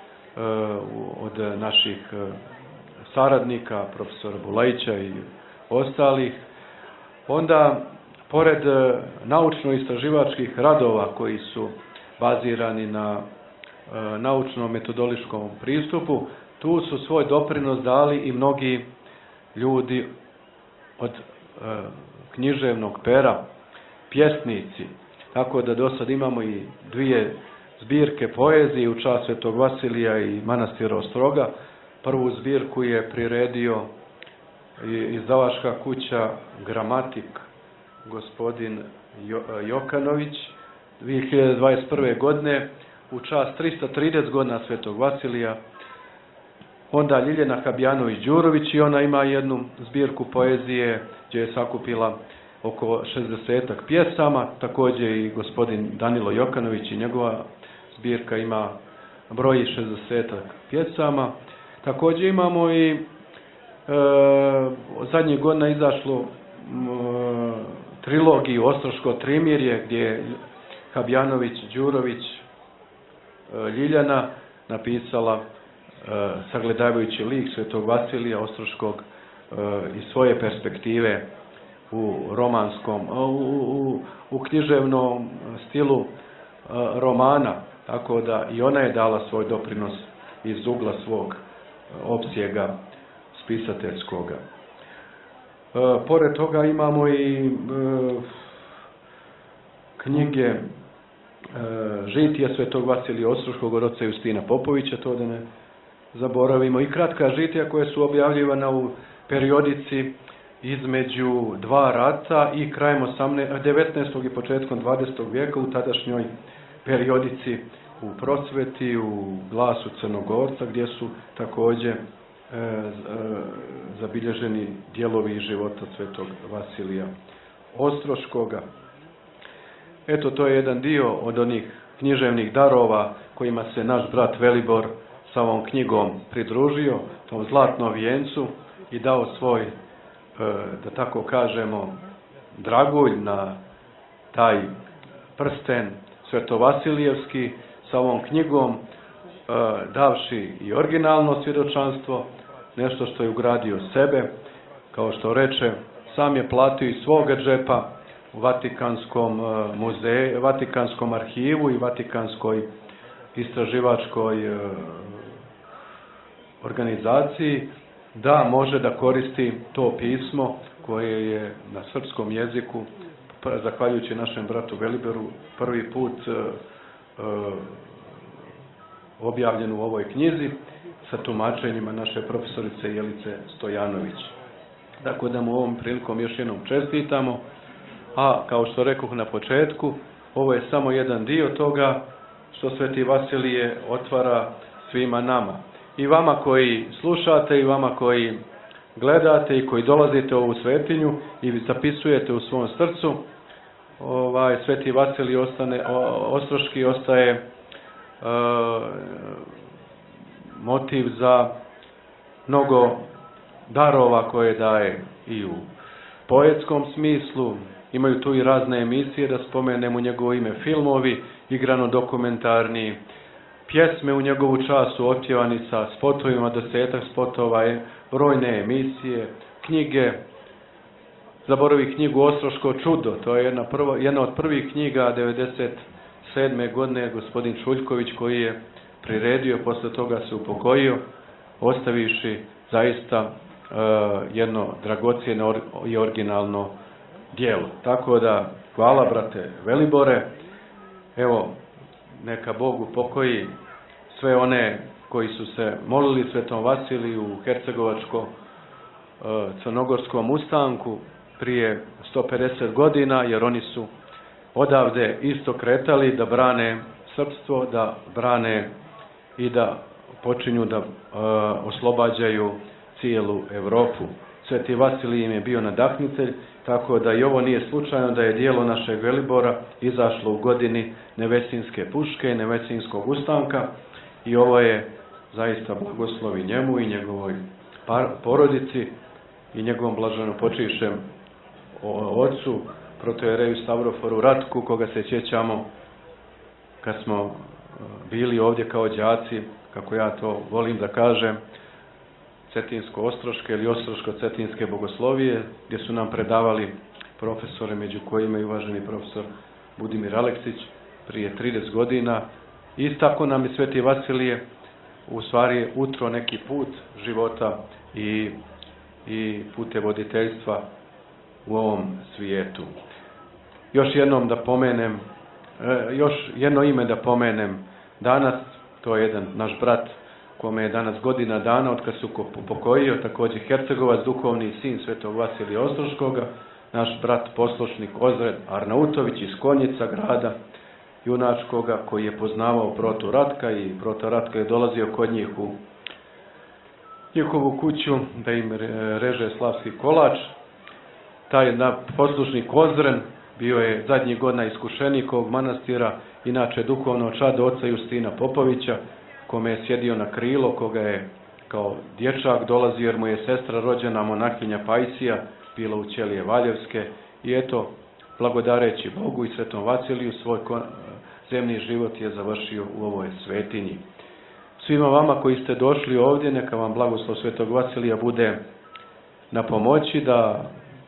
od naših saradnika, profesora Bulajića i ostalih. Onda, pored naučno-istraživačkih radova koji su bazirani na naučno-metodološkom pristupu, tu su svoj doprinos dali i mnogi ljudi od književnog pera, pjesnici. Tako da do sad imamo i 2 zbirke poezije u čast Svetog Vasilija i manastira Ostroga. Prvu zbirku je priredio izdavačka kuća Gramatik, gospodin Jokanović, 2021. godine u čast 330 godina Svetog Vasilija. Onda Ljiljana Habjanović-Đurović, i ona ima jednu zbirku poezije gdje je sakupila oko 60-ak pjesama. Također i gospodin Danilo Jokanović i njegova zbirka ima broji 60-ak pjesama. Također imamo i zadnjih godina izašlo trilogiju Ostroško trimirje, gdje je Habjanović, Đurović, Ljiljana napisala, sagledavajući lik Svetog Vasilija Ostroškog iz svoje perspektive u romanskom, u književnom stilu romana, tako da i ona je dala svoj doprinos iz ugla svog opsjega spisateljskoga. Pored toga imamo i knjige žitija Svetog Vasilija Ostroškog od oca Justina Popovića, to da ne zaboravimo, i kratka žitija koje su objavljivana u periodici između 2 rata i krajem 19. i početkom 20. vijeka u tadašnjoj periodici u Prosveti, u Glasu Crnogorca, gdje su također zabilježeni dijelovi života Svetog Vasilija Ostroškoga. Eto, to je jedan dio od onih književnih darova kojima se naš brat Velibor sa ovom knjigom pridružio, tom zlatnom vijencu, i dao svoj, da tako kažemo, dragulj na taj prsten Svetovasilijevski, sa ovom knjigom davši i originalno svjedočanstvo, nešto što je ugradio sebe, kao što reče, sam je platio iz svoga džepa u Vatikanskom muzeju, Vatikanskom arhivu i Vatikanskoj istraživačkoj organizaciji, da može da koristi to pismo koje je na srpskom jeziku, zahvaljujući našem bratu Veliberu, prvi put objavljen u ovoj knjizi sa tumačenjima naše profesorice Jelice Stojanović. Tako da mu ovom prilikom još jednom čestitamo, a kao što rekoh na početku, ovo je samo jedan dio toga što Sveti Vasilije otvara svima nama. I vama koji slušate, i vama koji gledate i koji dolazite u ovu svetinju i zapisujete u svom srcu, Sveti Vasilij Ostroški ostaje motiv za mnogo darova koje daje i u poetskom smislu. Imaju tu i razne emisije, da spomenemo njegovo ime, filmovi, igrano-dokumentarni, pjesme u njegovu čast su otpjevani sa spotovima, 10-ak spotova, brojne emisije, knjige. Zaboravi knjigu Ostroško čudo, to je jedna od prvih knjiga 1997. godine, gospodin Čuljković, koji je priredio, posle toga se upokojio, ostavivši zaista jedno dragocjeno i originalno djelo. Tako da Hvala, brate Velibore. Evo, neka Bog upokoji sve one koji su se molili Svetom Vasiliju u Hercegovačko-Crnogorskom ustanku prije 150 godina, jer oni su odavde isto kretali da brane srpstvo, da brane i da počinju da oslobađaju cijelu Evropu. Sveti Vasilij im je bio nadahnitelj, tako da i ovo nije slučajno da je dijelo našeg Velibora izašlo u godini Nevesinske puške, Nevesinskog ustanka, i ovo je zaista blagoslovi njemu i njegovoj porodici i njegovom blaženopočivšem ocu, protojereju Stavroforu Ratku, koga se sjećamo kad smo bili ovdje kao đaci, kako ja to volim da kažem, Cetinsko-ostroške ili Ostroško-cetinske bogoslovije, gdje su nam predavali profesore, među kojima i uvaženi profesor Budimir Aleksić prije 30 godina. I tako nam je Sveti Vasilije u stvari utro neki put života i pute voditeljstva u ovom svijetu. Još jednom da pomenem, još jedno ime da pomenem danas, to je jedan naš brat kome je danas godina dana od kad se upokojio, također Hercegovac, duhovni sin Svetog Vasilija Ostroškoga, naš brat poslušnik Ozren Arnautović iz Konjica, grada junačkoga, koji je poznavao Protu Ratka i Prota Ratka je dolazio kod njih u njihovu kuću da im reže slavski kolač. Taj poslušnik Ozren bio je zadnjih godina iskušenik ovog manastira, inače duhovno čado oca Justina Popovića, kome je sjedio na krilo, koga je kao dječak dolazio jer mu je sestra rođena monahinja Pajsija bila u ćelije Valjevske, i eto, blagodareći Bogu i Svetom Vasiliju, svoj zemni život je završio u ovoj svetinji. Svima vama koji ste došli ovdje, neka vam blagoslov Svetog Vasilija bude na pomoći da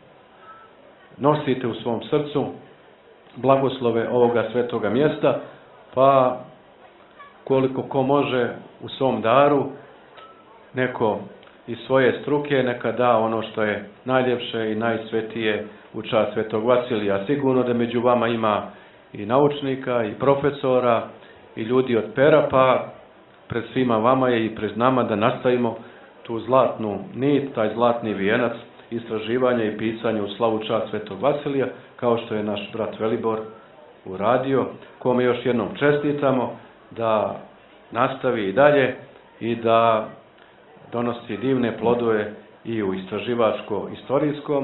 nosite u svom srcu blagoslove ovoga svetoga mjesta, pa koliko ko može u svom daru, neko iz svoje struke neka da ono što je najljepše i najsvetije u čast Svetog Vasilija. Sigurno da među vama ima i naučnika, i profesora, i ljudi od pera, pa pred svima vama je i pred nama da nastavimo tu zlatnu nit, taj zlatni vijenac istraživanja i pisanja u slavu čast Svetog Vasilija, kao što je naš brat Velibor uradio, kome još jednom čestitamo da nastavi i dalje i da donosi divne plodove i u istraživačko-istorijskom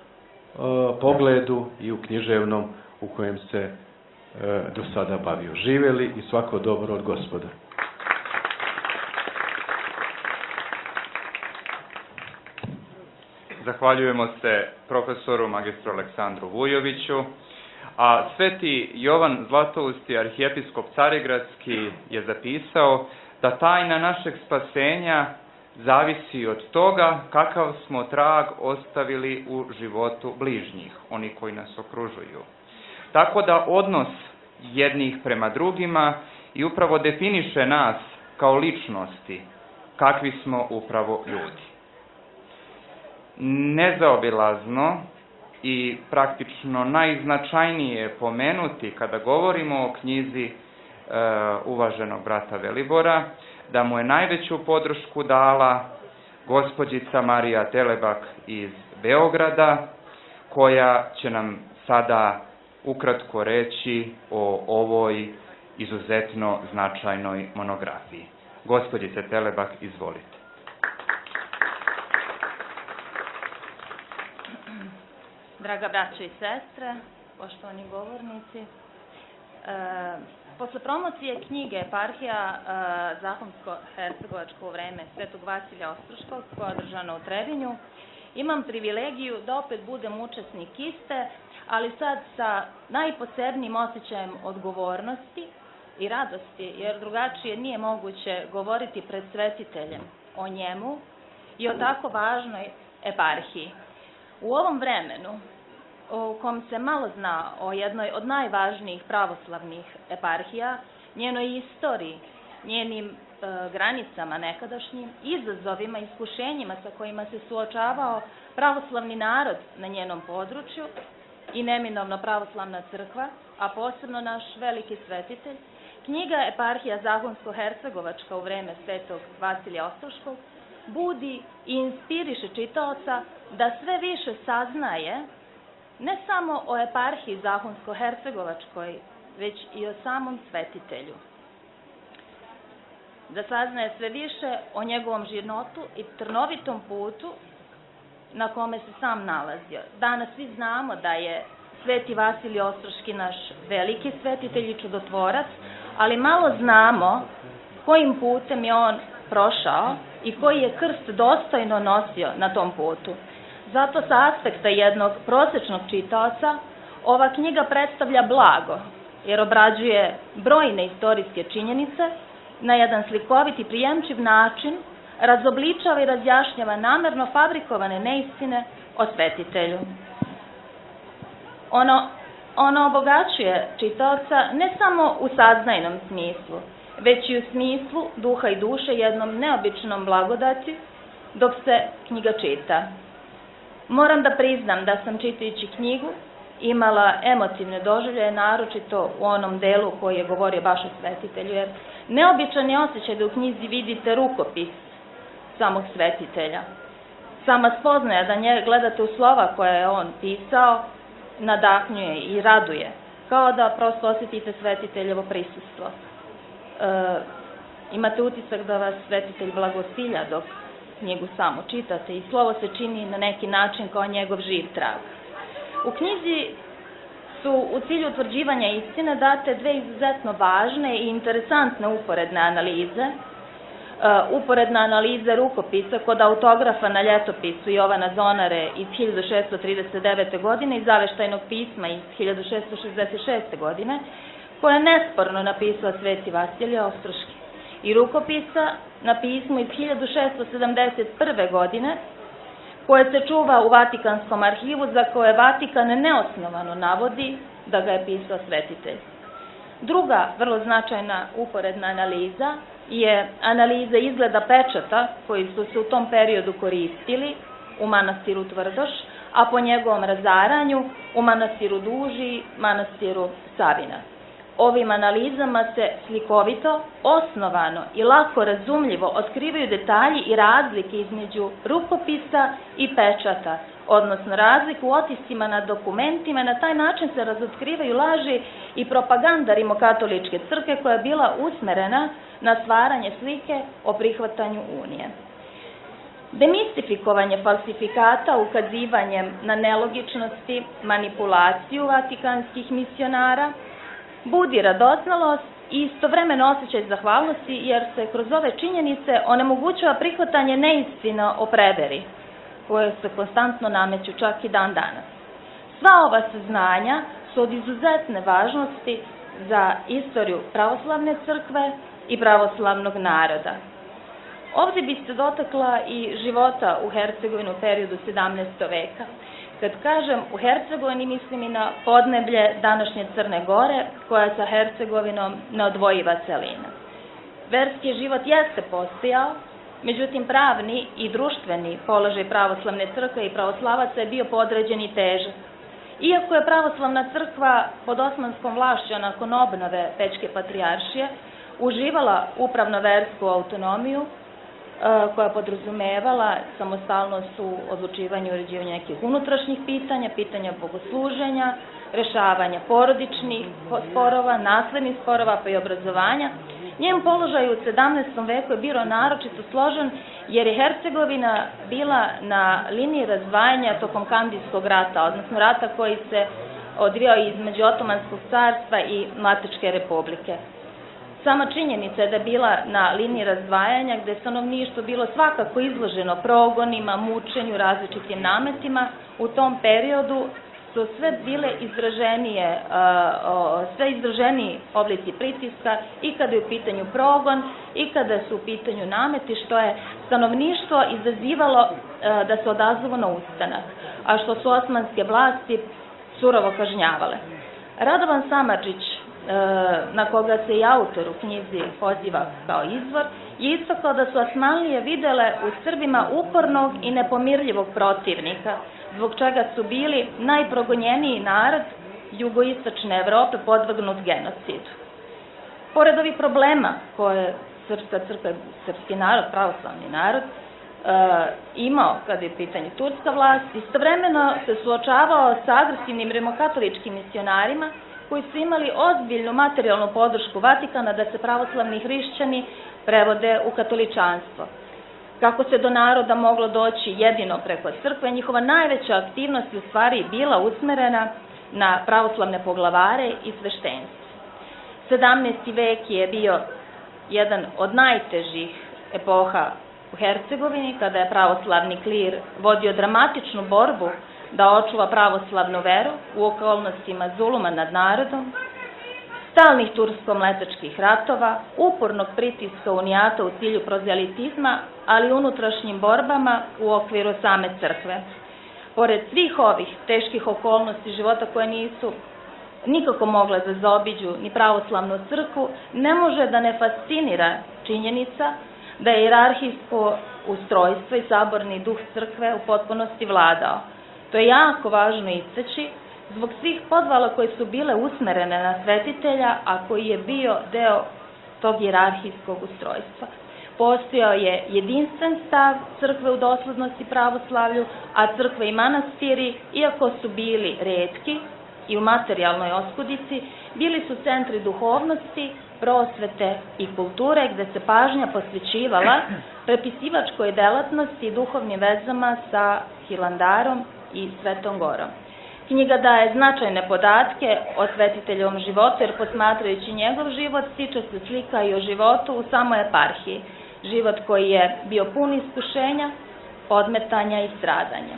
pogledu i u književnom u kojem se do sada bavio. Živjeli i svako dobro od Gospoda. Zahvaljujemo se profesoru magistru Aleksandru Vujoviću, a sveti Jovan Zlatousti, arhijepiskop Carigradski, je zapisao da tajna našeg spasenja zavisi od toga kakav smo trag ostavili u životu bližnjih, oni koji nas okružuju. Tako da odnos jednih prema drugima i upravo definiše nas kao ličnosti, kakvi smo upravo ljudi. Nezaobilazno i praktično najznačajnije pomenuti kada govorimo o knjizi uvaženog brata Velibora, da mu je najveću podršku dala gospođica Marija Telebak iz Beograda, koja će nam sada ukratko reći o ovoj izuzetno značajnoj monografiji. Gospođice Telebak, izvolite. Draga braćo i sestre, poštovani govornici, posle promocije knjige Eparhija Zahumsko-hercegovačko u vreme Svetog Vasilija Ostroškog, koja je održana u Trebinju, imam privilegiju da opet budem učesnik iste, ali sad sa najposebnijim osjećajem odgovornosti i radosti, jer drugačije nije moguće govoriti pred svetiteljem o njemu i o tako važnoj eparhiji. U ovom vremenu, u kom se malo zna o jednoj od najvažnijih pravoslavnih eparhija, njenoj istoriji, njenim granicama nekadašnjim, izazovima, iskušenjima sa kojima se suočavao pravoslavni narod na njenom području, i neminovno pravoslavna crkva, a posebno naš veliki svetitelj, knjiga Eparhija Zahumsko-Hercegovačka u vreme svetog Vasilija Ostroškog budi i inspiriše čitaoca da sve više saznaje ne samo o Eparhiji Zahumsko-Hercegovačkoj, već i o samom svetitelju. Da saznaje sve više o njegovom životu i trnovitom putu na kome se sam nalazio. Danas svi znamo da je sveti Vasilij Ostroški naš veliki svetitelj i čudotvorac, ali malo znamo kojim putem je on prošao i koji je krst dostojno nosio na tom putu. Zato sa aspekta jednog prosečnog čitaoca ova knjiga predstavlja blago, jer obrađuje brojne istorijske činjenice na jedan slikovit i prijemčiv način, razobličava i razjašnjava namerno fabrikovane neistine o svetitelju. Ono obogaćuje čitaoca ne samo u saznajnom smislu, već i u smislu duha i duše jednom neobičnom blagodati dok se knjiga čita. Moram da priznam da sam čitajući knjigu imala emotivne doživljaje, naročito u onom delu koji je govorio baš o svetitelju, jer neobičan je osjećaj da u knjizi vidite rukopis samog svetitelja. Sama spoznaja da gledate u slova koje je on pisao nadahnjuje i raduje, kao da prosto osjetite svetiteljevo prisustvo. Imate utisak da vas svetitelj blagosilja dok knjigu samo čitate i slovo se čini na neki način kao njegov živ trag. U knjizi su u cilju utvrđivanja istine date dve izuzetno važne i interesantne uporedne analize. Uporedna analiza rukopisa kod autografa na ljetopisu Jovana Zonare iz 1639. godine i zaveštajnog pisma iz 1666. godine, koje je nesporno napisao sveti Vasilij Ostroški, i rukopisa na pismu iz 1671. godine, koje se čuva u Vatikanskom arhivu, za koje Vatikan neosnovano navodi da ga je pisao svetitelj. Druga vrlo značajna uporedna analiza je analiza izgleda pečata koji su se u tom periodu koristili u manastiru Tvrdoš, a po njegovom razaranju u manastiru Duži, manastiru Savina. Ovim analizama se slikovito, osnovano i lako razumljivo otkrivaju detalji i razlike između rukopisa i pečata, odnosno razliku u otiscima na dokumentima. Na taj način se razotkrivaju laži i propaganda rimokatoličke crkve koja je bila usmerena na stvaranje slike o prihvatanju Unije. Demistifikovanje falsifikata ukazivanjem na nelogičnosti, manipulaciju vatikanskih misionara budi radoznalost i istovremeno osjećaj zahvalnosti, jer se kroz ove činjenice onemogućava prihvatanje neistina o preveri, koje se konstantno nameću čak i dan danas. Sva ova saznanja su od izuzetne važnosti za istoriju pravoslavne crkve i pravoslavnog naroda. Ovdje bi se dotakla i života u Hercegovini u periodu 17. veka. Kad kažem u Hercegovini, mislim i na podneblje današnje Crne Gore, koja je sa Hercegovinom neodvojiva celina. Verski život jeste postojao, međutim pravni i društveni položaj pravoslavne crkve i pravoslavaca je bio podređen i težak. Iako je pravoslavna crkva pod osmanskom vlašću nakon obnove Pećke patrijaršije uživala upravno-versku autonomiju, koja podrazumevala samostalnost u odlučivanju i uređivanju nekih unutrašnjih pitanja, pitanja bogosluženja, rešavanja porodičnih sporova, naslednih sporova pa i obrazovanja. Njen položaj u 17. veku je bio naročito složen jer je Hercegovina bila na liniji razdvajanja tokom Kandijskog rata, odnosno rata koji se odvijao između Otomanskog carstva i Mletačke republike. Sama činjenica je da je bila na liniji razdvajanja gde je stanovništvo bilo svakako izloženo progonima, mučenju, različitim nametima. U tom periodu su sve bile izraženiji oblici pritiska i kada je u pitanju progon i kada su u pitanju nameti, što je stanovništvo izazivalo da se odazovu na ustanak, a što su osmanske vlasti surovo kažnjavale. Radovan Samardžić, na koga se i autor u knjizi poziva kao izvor, je istakao da su Osmanlije videle u Srbima upornog i nepomirljivog protivnika, zbog čega su bili najprogonjeniji narod jugoistočne Evrope podvrgnut genocidu. Pored ovih problema koje Srpska crkva, srpski narod, pravoslavni narod, imao kada je pitanje turska vlast, istovremeno se suočavao sa agresivnim rimokatoličkim misionarima koji su imali ozbiljnu materijalnu podršku Vatikana da se pravoslavni hrišćani prevode u katoličanstvo. Kako se do naroda moglo doći jedino preko crkve, njihova najveća aktivnost je u stvari bila usmerena na pravoslavne poglavare i sveštenstvo. 17. vek je bio jedan od najtežih epoha u Hercegovini, kada je pravoslavni klir vodio dramatičnu borbu da očuva pravoslavnu veru u okolnostima zuluma nad narodom, stalnih tursko-mletačkih ratova, upornog pritiska unijata u cilju prozelitizma, ali i unutrašnjim borbama u okviru same crkve. Pored svih ovih teških okolnosti života koje nisu nikako mogle da zaobiđu ni pravoslavnu crkvu, ne može da ne fascinira činjenica da je hijerarhijsko ustrojstvo i saborni duh crkve u potpunosti vladao. To je jako važno istaći zbog svih podvala koje su bile usmerene na svetitelja, a koji je bio deo tog hijerarhijskog ustrojstva. Postojao je jedinstven stav crkve u doslednosti pravoslavlju, a crkve i manastiri, iako su bili retki i u materijalnoj oskudici, bili su centri duhovnosti, prosvete i kulture, gde se pažnja posvećivala prepisivačkoj delatnosti i duhovnim vezama sa Hilandarom i Svetom Gorom. Knjiga daje značajne podatke o svetiteljovom životu, jer posmatrajući njegov život stiče se slika i o životu u samoj eparhiji. Život koji je bio pun iskušenja, podmetanja i stradanja.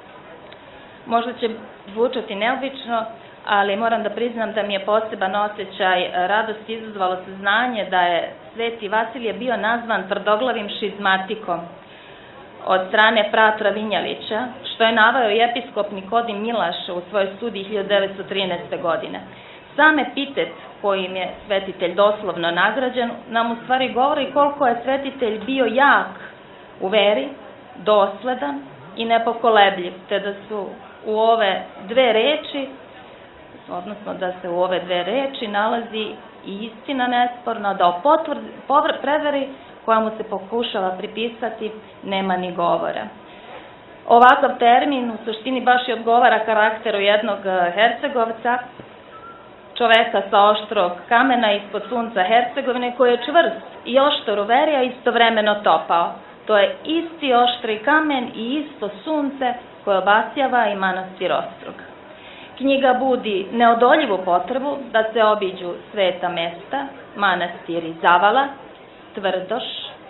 Možda će zvučati neobično, ali moram da priznam da mi je poseban osjećaj radosti izazvalo saznanje da je Sveti Vasilije bio nazvan tvrdoglavim šizmatikom od strane Pratra Vinjalića, što je naveo i episkop Nikodim Milaš u svojoj studiji 1913. godine. Sam epitet kojim je svetitelj doslovno nagrađen nam u stvari govori koliko je svetitelj bio jak u veri, dosledan i nepokolebljiv, te da su u ove dve reči, odnosno da se u ove dve reči nalazi i istina nesporna, da o preveri koja mu se pokušava pripisati nema ni govora. Ovakav termin u suštini baš i odgovara karakteru jednog Hercegovca, čoveka sa oštrog kamena ispod sunca Hercegovine, koji je čvrst i oštor u veri, a istovremeno topao. To je isti oštri kamen i isto sunce koje obasjava i manastir Ostrog. Knjiga budi neodoljivu potrebu da se obiđu sveta mesta, manastiri Zavala, Tvrdoš,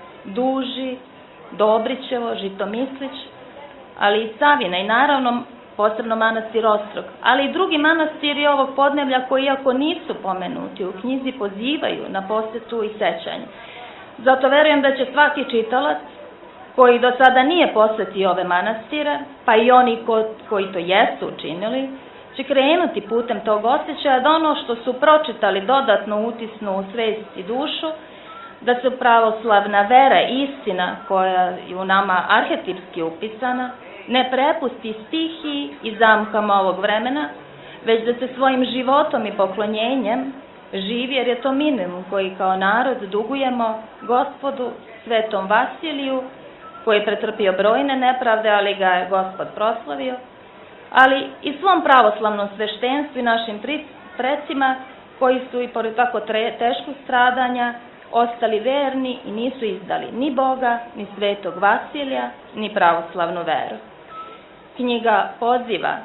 Duži, Dobrićevo, Žitomislić, ali i Savina i naravno posebno manastir Ostrog, ali i drugi manastiri ovog podneblja koji, iako nisu pomenuti u knjizi, pozivaju na posetu i sećanje. Zato verujem da će svaki čitalac koji do sada nije posetio ove manastire, pa i oni koji to jesu učinili, će krenuti putem tog osjećaja da ono što su pročitali dodatno utisnu u svest i dušu, da se pravoslavna vera i istina koja je u nama arhetipski upisana, ne prepusti stihiji i zamkama ovog vremena, već da se svojim životom i poklonjenjem živi, jer je to minimum koji kao narod dugujemo Gospodu Svetom Vasiliju, koji je pretrpio brojne nepravde, ali ga je Gospod proslavio, ali i svom pravoslavnom sveštenstvu i našim precima, koji su i pored tako teškog stradanja ostali verni i nisu izdali ni Boga, ni Svetog Vasilija, ni pravoslavnu veru. Knjiga poziva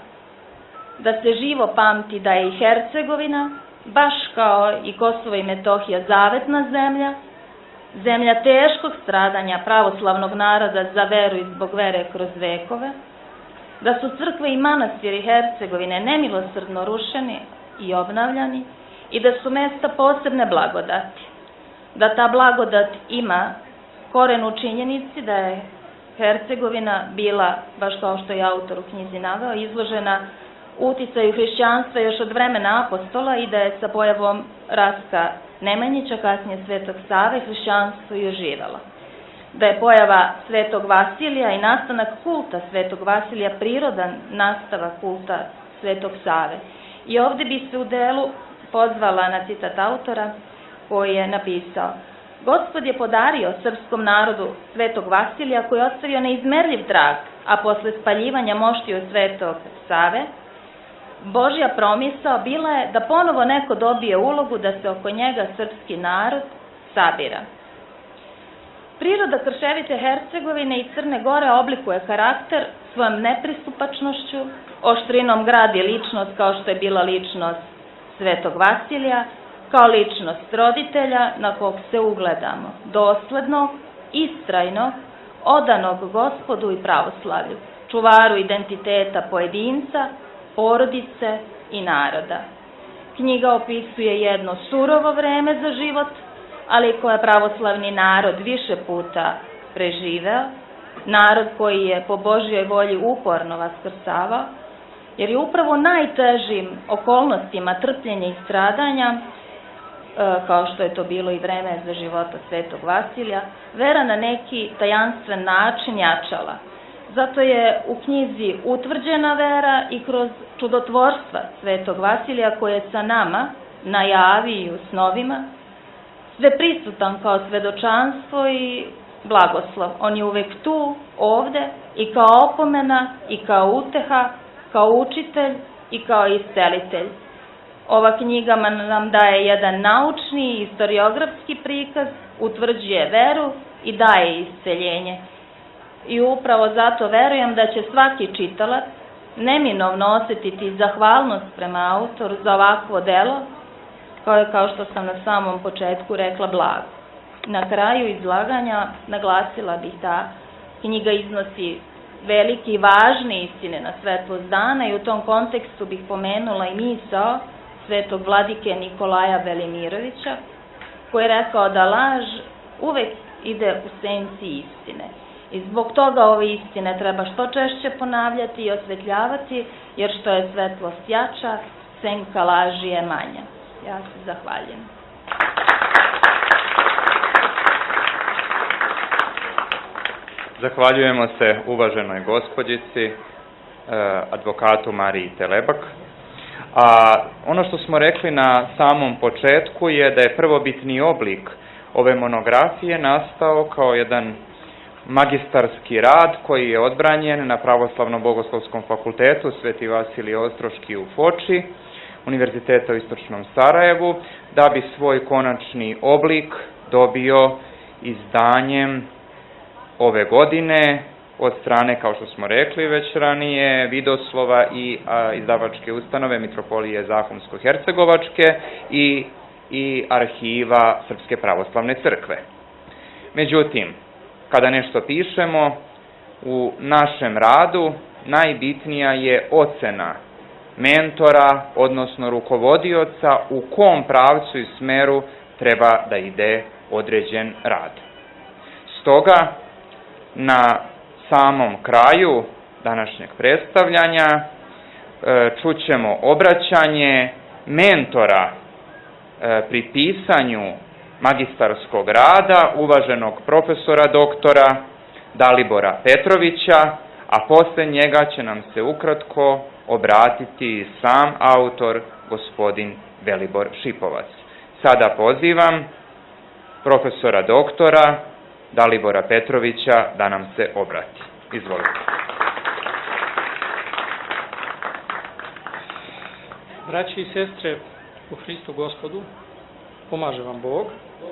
da se živo pamti da je i Hercegovina, baš kao i Kosovo i Metohija, zavetna zemlja, zemlja teškog stradanja pravoslavnog naroda za veru i zbog vere kroz vekove, da su crkve i manastiri Hercegovine nemilosrdno rušeni i obnavljani i da su mesta posebne blagodati. Da ta blagodat ima koren u činjenici da je Hercegovina bila, baš kao što je autor u knjizi naveo, izložena uticaju hrišćanstva još od vremena apostola i da je sa pojavom Rastka Nemanjića, kasnije Svetog Save, hrišćanstvo i oživelo. da je pojava Svetog Vasilija i nastanak kulta Svetog Vasilija prirodan nastavak kulta Svetog Save. I ovde bi se u delu pozvala na citat autora koji je napisao: Gospod je podario srpskom narodu Svetog Vasilija koji je ostavio neizmerljiv trag, a posle spaljivanja moštiju Svetog Save, Božja promisao bila je da ponovo neko dobije ulogu da se oko njega srpski narod sabira. Priroda krševite Hercegovine i Crne Gore oblikuje karakter svojom nepristupačnošću, oštrinom gradi ličnost kao što je bila ličnost Svetog Vasilija, kao ličnost roditelja na kog se ugledamo, doslednog, istrajnog, odanog Gospodu i pravoslavlju, čuvaru identiteta pojedinca, porodice i naroda. Knjiga opisuje jedno surovo vreme za život, ali koje je pravoslavni narod više puta preživeo, narod koji je po Božjoj volji uporno vaskrsavao, jer je upravo najtežim okolnostima trpljenja i stradanja, kao što je to bilo i vreme za života Svetog Vasilija, vera na neki tajanstven način jačala. Zato je u knjizi utvrđena vera i kroz čudotvorstva Svetog Vasilija koje je sa nama najavi i u snovima, sve prisutan kao svedočanstvo i blagoslov. On je uvek tu, ovde, i kao opomena, i kao uteha, kao učitelj i kao iscelitelj. Ova knjiga nam daje jedan naučni i historiografski prikaz, utvrđuje veru i daje isceljenje. I upravo zato verujem da će svaki čitalac neminovno osetiti zahvalnost prema autoru za ovakvo delo, kao što sam na samom početku rekla, blago. Na kraju izlaganja naglasila bih da knjiga iznosi velike i važne istine na svetlost dana i u tom kontekstu bih pomenula i misao svetog vladike Nikolaja Velimirovića, koji je rekao da laž uvek ide u senci istine. I zbog toga ove istine treba što češće ponavljati i osvetljavati, jer što je svetlost jača, senka laži je manja. Ja se zahvaljujem. Zahvaljujemo se uvaženoj gospođici, advokatu Mariji Telebak. A ono što smo rekli na samom početku je da je prvobitni oblik ove monografije nastao kao jedan magistarski rad koji je odbranjen na Pravoslavno-bogoslovskom fakultetu Sveti Vasilije Ostroški u Foči, Univerziteta u Istočnom Sarajevu, da bi svoj konačni oblik dobio izdanjem ove godine od strane, kao što smo rekli već ranije, Vidoslova i izdavačke ustanove Mitropolije Zahumsko-Hercegovačke i arhiva Srpske pravoslavne crkve. Međutim, kada nešto pišemo, u našem radu najbitnija je ocena mentora, odnosno rukovodioca, u kom pravcu i smeru treba da ide određen rad. Stoga, na samom kraju današnjeg predstavljanja čućemo obraćanje mentora pri pisanju magistarskog rada, uvaženog profesora doktora Dalibora Petrovića, a posle njega će nam se ukratko obratiti sam autor, gospodin Velibor Šipovac. Sada pozivam profesora doktora Dalibora Petrovića da nam se obrati. Izvolite. Braći i sestre u Hristu Gospodu, pomaže vam Bog.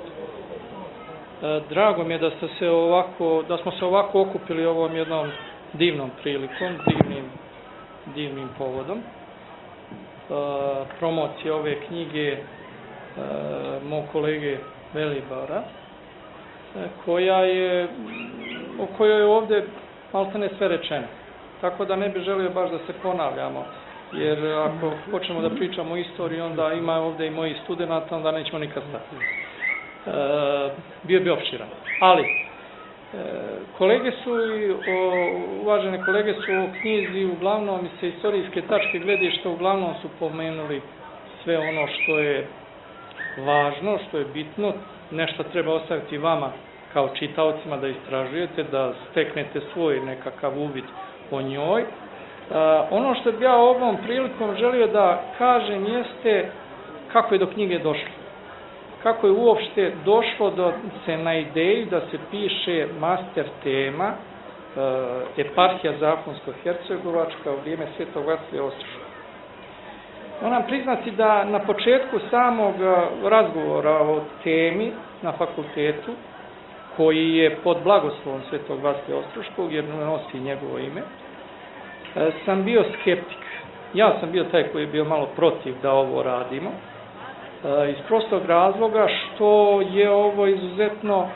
Drago mi je da smo se ovako okupili ovom jednom divnom prilikom, divnim povodom. Promocije ove knjige mog kolege Velibora, o kojoj je ovde maltene sve rečeno. Tako da ne bih želio baš da se ponavljamo, jer ako počnemo da pričamo o istoriji, onda ima ovde i mojih studenta, onda nećemo nikad stati. Bio bi opširan. Ali, uvažene kolege su u knjizi uglavnom iz istorijske tačke gledišta uglavnom su pomenuli sve ono što je važno, što je bitno, nešto treba ostaviti vama kao čitaocima da istražujete, da steknete svoj nekakav uvid o njoj. Ono što bi ja ovom prilikom želio da kažem jeste kako je do knjige došlo. Kako je uopšte došlo na ideju da se piše master tema Eparhija Zahumsko-Hercegovačka u vrijeme Svetog Vasilija Ostroškog. Moram priznati da na početku samog razgovora o temi na fakultetu, koji je pod blagoslovom Svetog Vasilija Ostroškog, jer nosi njegovo ime, sam bio skeptik. Ja sam bio taj koji je bio malo protiv da ovo radimo, iz prostog razloga što je ovo izuzetno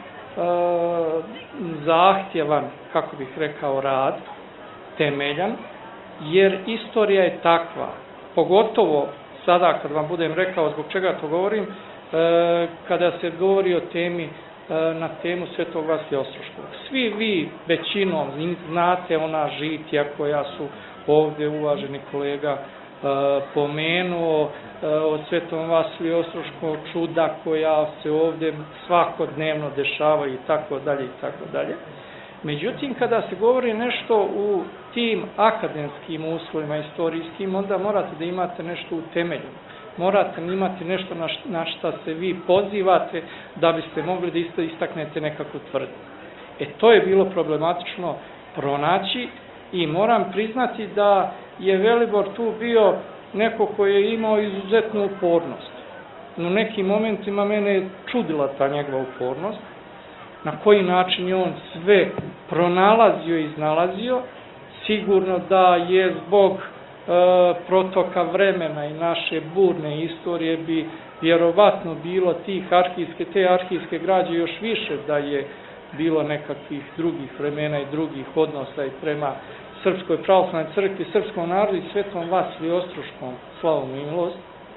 zahtjevan, kako bih rekao, rad, temeljan, jer istorija je takva, pogotovo sada kad vam budem rekao zbog čega to govorim, kada se govori o temi na temu Svetog Vasilija Ostroškog. Svi vi većinom znate ona žitija koja su ovdje uvaženi kolega pomenuo o Svetom Vasiliju Ostroškom, čuda koja se ovdje svakodnevno dešavaju i tako dalje i tako dalje. Međutim, kada se govori nešto u tim akademskim uslovima istorijskim, onda morate da imate nešto utemeljeno. Morate imati nešto na što se vi pozivate da biste mogli da isto istaknete nekakvu tvrdnju. To je bilo problematično pronaći i moram priznati da je Velibor tu bio neko koji je imao izuzetnu upornost. U nekim momentima mene je čudila ta njegova upornost, na koji način je on sve pronalazio i iznalazio. Sigurno da je zbog protoka vremena i naše burne istorije bi vjerovatno bilo te arhivske građe još više da je bilo nekakvih drugih vremena i drugih odnosa i prema Srpskoj pravoslavnoj crkvi, srpskom narodu i Svetom Vasiliju Ostroškom, slavu mu i milost,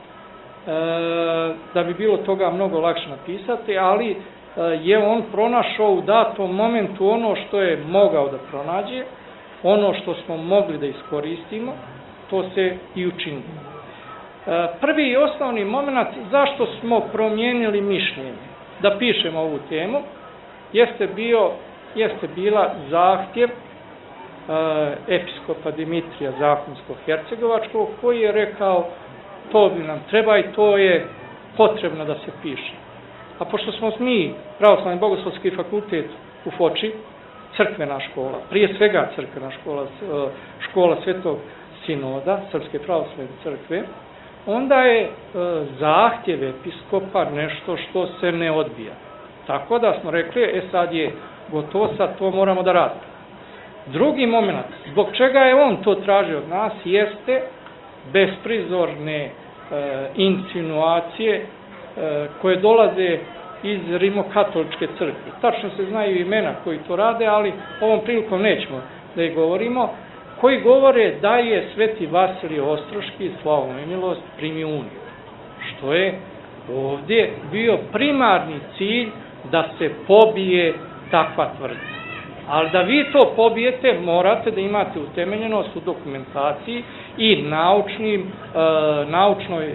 da bi bilo toga mnogo lakše napisati, ali je on pronašao u datom momentu ono što je mogao da pronađe, ono što smo mogli da iskoristimo, to se i učinilo. Prvi i osnovni moment zašto smo promijenili mišljenje da pišemo ovu temu jeste bila zahtjev episkopa Dimitrija Zahumsko-Hercegovačkog, koji je rekao to bi nam treba i to je potrebno da se piše. A pošto smo mi, Pravoslavni bogoslovski fakultet u Foči, crkvena škola, prije svega crkvena škola, škola Svetog Sinoda, Srpske pravoslavne crkve, onda je zahtjev episkopa nešto što se ne odbija. Tako da smo rekli, sad je gotovo, sad to moramo da radimo. Drugi moment, zbog čega je on to tražio od nas, jeste besprizorne insinuacije koje dolaze iz Rimokatoličke crkve. Tačno se znaju imena koji to rade, ali ovom prilikom nećemo da ih govorimo, koji govore da je Sveti Vasilije Ostroški, slavu mu i milost, primio uniju. Što je ovdje bio primarni cilj da se pobije takva tvrdnja. Ali da vi to pobijete, morate da imate utemeljenost u dokumentaciji i naučnoj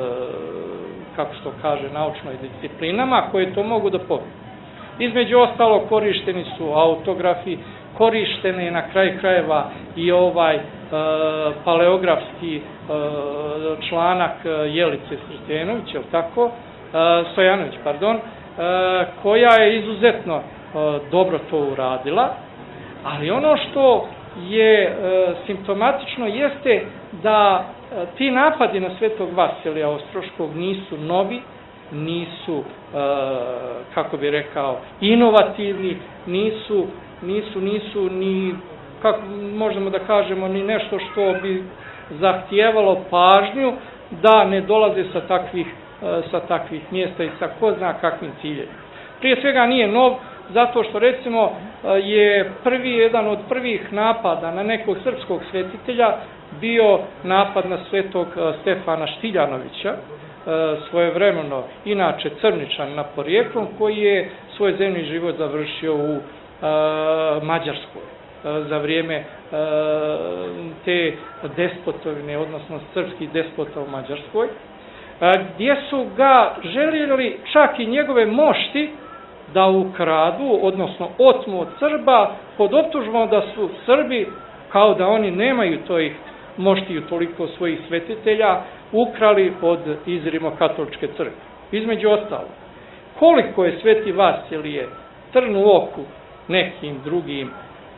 disciplinama koje to mogu da pobiju. Između ostalo korišteni su autografi, korišten je na kraju krajeva i ovaj paleografski članak Jelice Stojanović, koja je izuzetno dobro to uradila, ali ono što je simptomatično jeste da ti napadi na Svetog Vasilija Ostroškog nisu novi, nisu, kako bi rekao, inovativni, nisu ni, kako možemo da kažemo, ni nešto što bi zahtijevalo pažnju da ne dolaze sa takvih mjesta i sa ko zna kakvim ciljevima. Prije svega nije nov, zato što recimo je jedan od prvih napada na nekog srpskog svetitelja bio napad na Svetog Stefana Štiljanovića, svojevremeno, inače Crničan na porijeklom, koji je svoj zemlji život završio u Mađarskoj za vrijeme te despotovine, odnosno srpskih despota u Mađarskoj, gdje su ga željeli čak i njegove mošti da ukradu, odnosno otmu od Srba, pod optužbom da su Srbi, kao da oni nemaju moštiju toliko svojih svetitelja, ukrali od iz Rimokatoličke crkve. Između ostalo, koliko je Sveti Vasilije trn u oku nekim drugim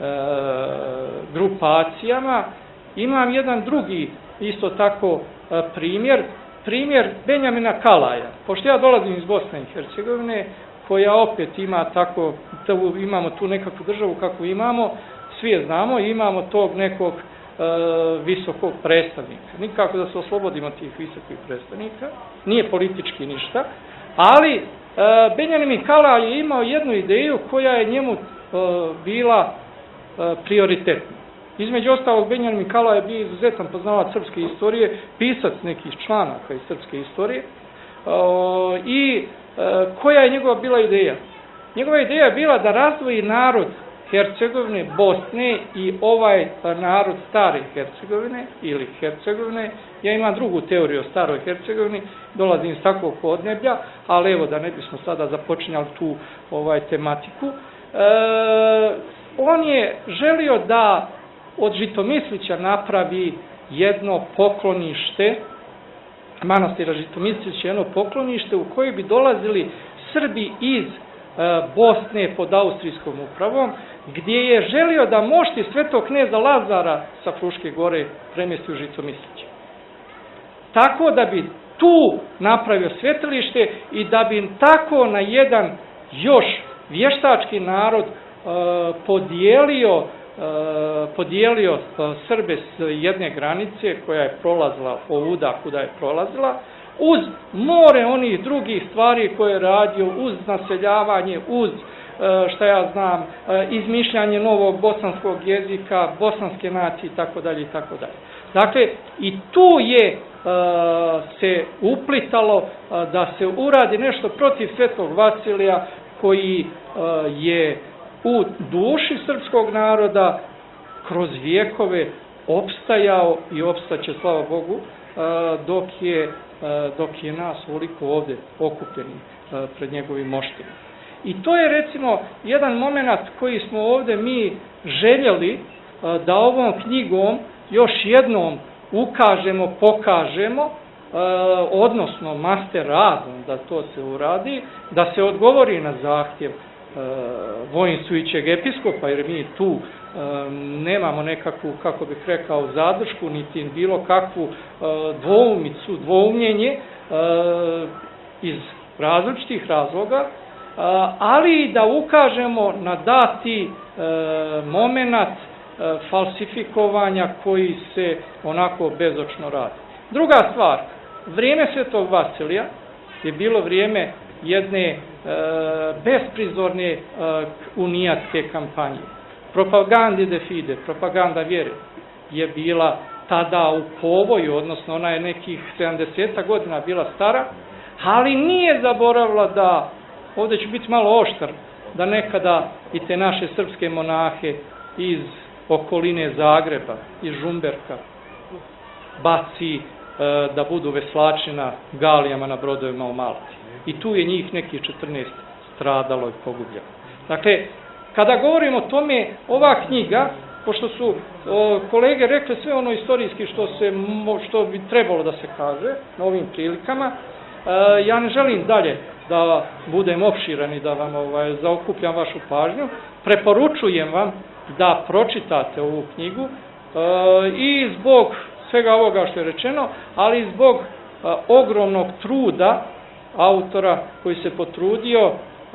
grupacijama, imam jedan drugi isto tako primjer Benjamina Kalaja. Pošto ja dolazim iz Bosne i Hercegovine, koja opet ima tako, imamo tu nekakvu državu kakvu imamo, svi je znamo, i imamo tog nekog visokog predstavnika. Nikako da se oslobodimo tih visokih predstavnika, nije politički ništa, ali Benjamin Kalaj je imao jednu ideju koja je njemu bila prioritetna. Između ostalog, Benjamin Kalaj je bio izuzetan poznavač srpske istorije, pisac nekih članaka iz srpske istorije. I koja je njegova bila ideja? Njegova ideja je bila da razdvoji narod Hercegovine, Bosne i ovaj narod stare Hercegovine ili Hercegovine. Ja imam drugu teoriju o staroj Hercegovini, dolazim iz takvog podneblja, ali evo da ne bismo sada započinjali tu tematiku. On je želio da od Žitomislića napravi jedno poklonište, manastira Žitomislića, jedno poklonište u koje bi dolazili Srbi iz Bosne pod austrijskom upravom, gdje je želio da mošti svetog kneza Lazara sa Fruške gore premjesti u Žitomisliće. Tako da bi tu napravio svetilište i da bi tako na jedan još vještački narod podijelio Srbe s jedne granice koja je prolazila ovuda kuda je prolazila, uz more onih drugih stvari koje je radio, uz naseljavanje, uz izmišljanje novog bosanskog jezika, bosanske nacije itd. itd. Dakle, i tu je se uplitalo da se uradi nešto protiv Svetog Vasilija, koji je u duši srpskog naroda kroz vijekove opstajao i opstaće, slava Bogu, dok je nas ovoliko ovdje okupljeni pred njegovim moštima. I to je recimo jedan moment koji smo ovdje mi željeli da ovom knjigom još jednom ukažemo, pokažemo, odnosno master radom da to se uradi, da se odgovori na zahtjev Vojinsujućeg episkopa, jer mi tu nemamo nekakvu, kako bih rekao, zadršku, niti bilo kakvu dvoumicu, dvoumljenje iz različitih razloga, ali i da ukažemo na dati momenat falsifikovanja koji se onako bezočno radi. Druga stvar, vrijeme Svetog Vasilija je bilo vrijeme jedne besprizorne unijatske kampanje. Propagandi de fide, propaganda vjere, je bila tada u povoju, odnosno ona je nekih 70 godina bila stara, ali nije zaboravila da, ovdje ću biti malo oštar, da nekada i te naše srpske monahe iz okoline Zagreba, iz Žumberka, baci da budu veslači na galijama na brodovima u Malti. I tu je njih nekih 14 stradalo i pogubljeno. Dakle, kada govorimo o tome, ova knjiga, pošto su kolege rekli sve ono istorijski što bi trebalo da se kaže na ovim prilikama, ja ne želim dalje da budem opširan i da vam zaokupljam vašu pažnju. Preporučujem vam da pročitate ovu knjigu i zbog svega ovoga što je rečeno, ali i zbog ogromnog truda autora koji se potrudio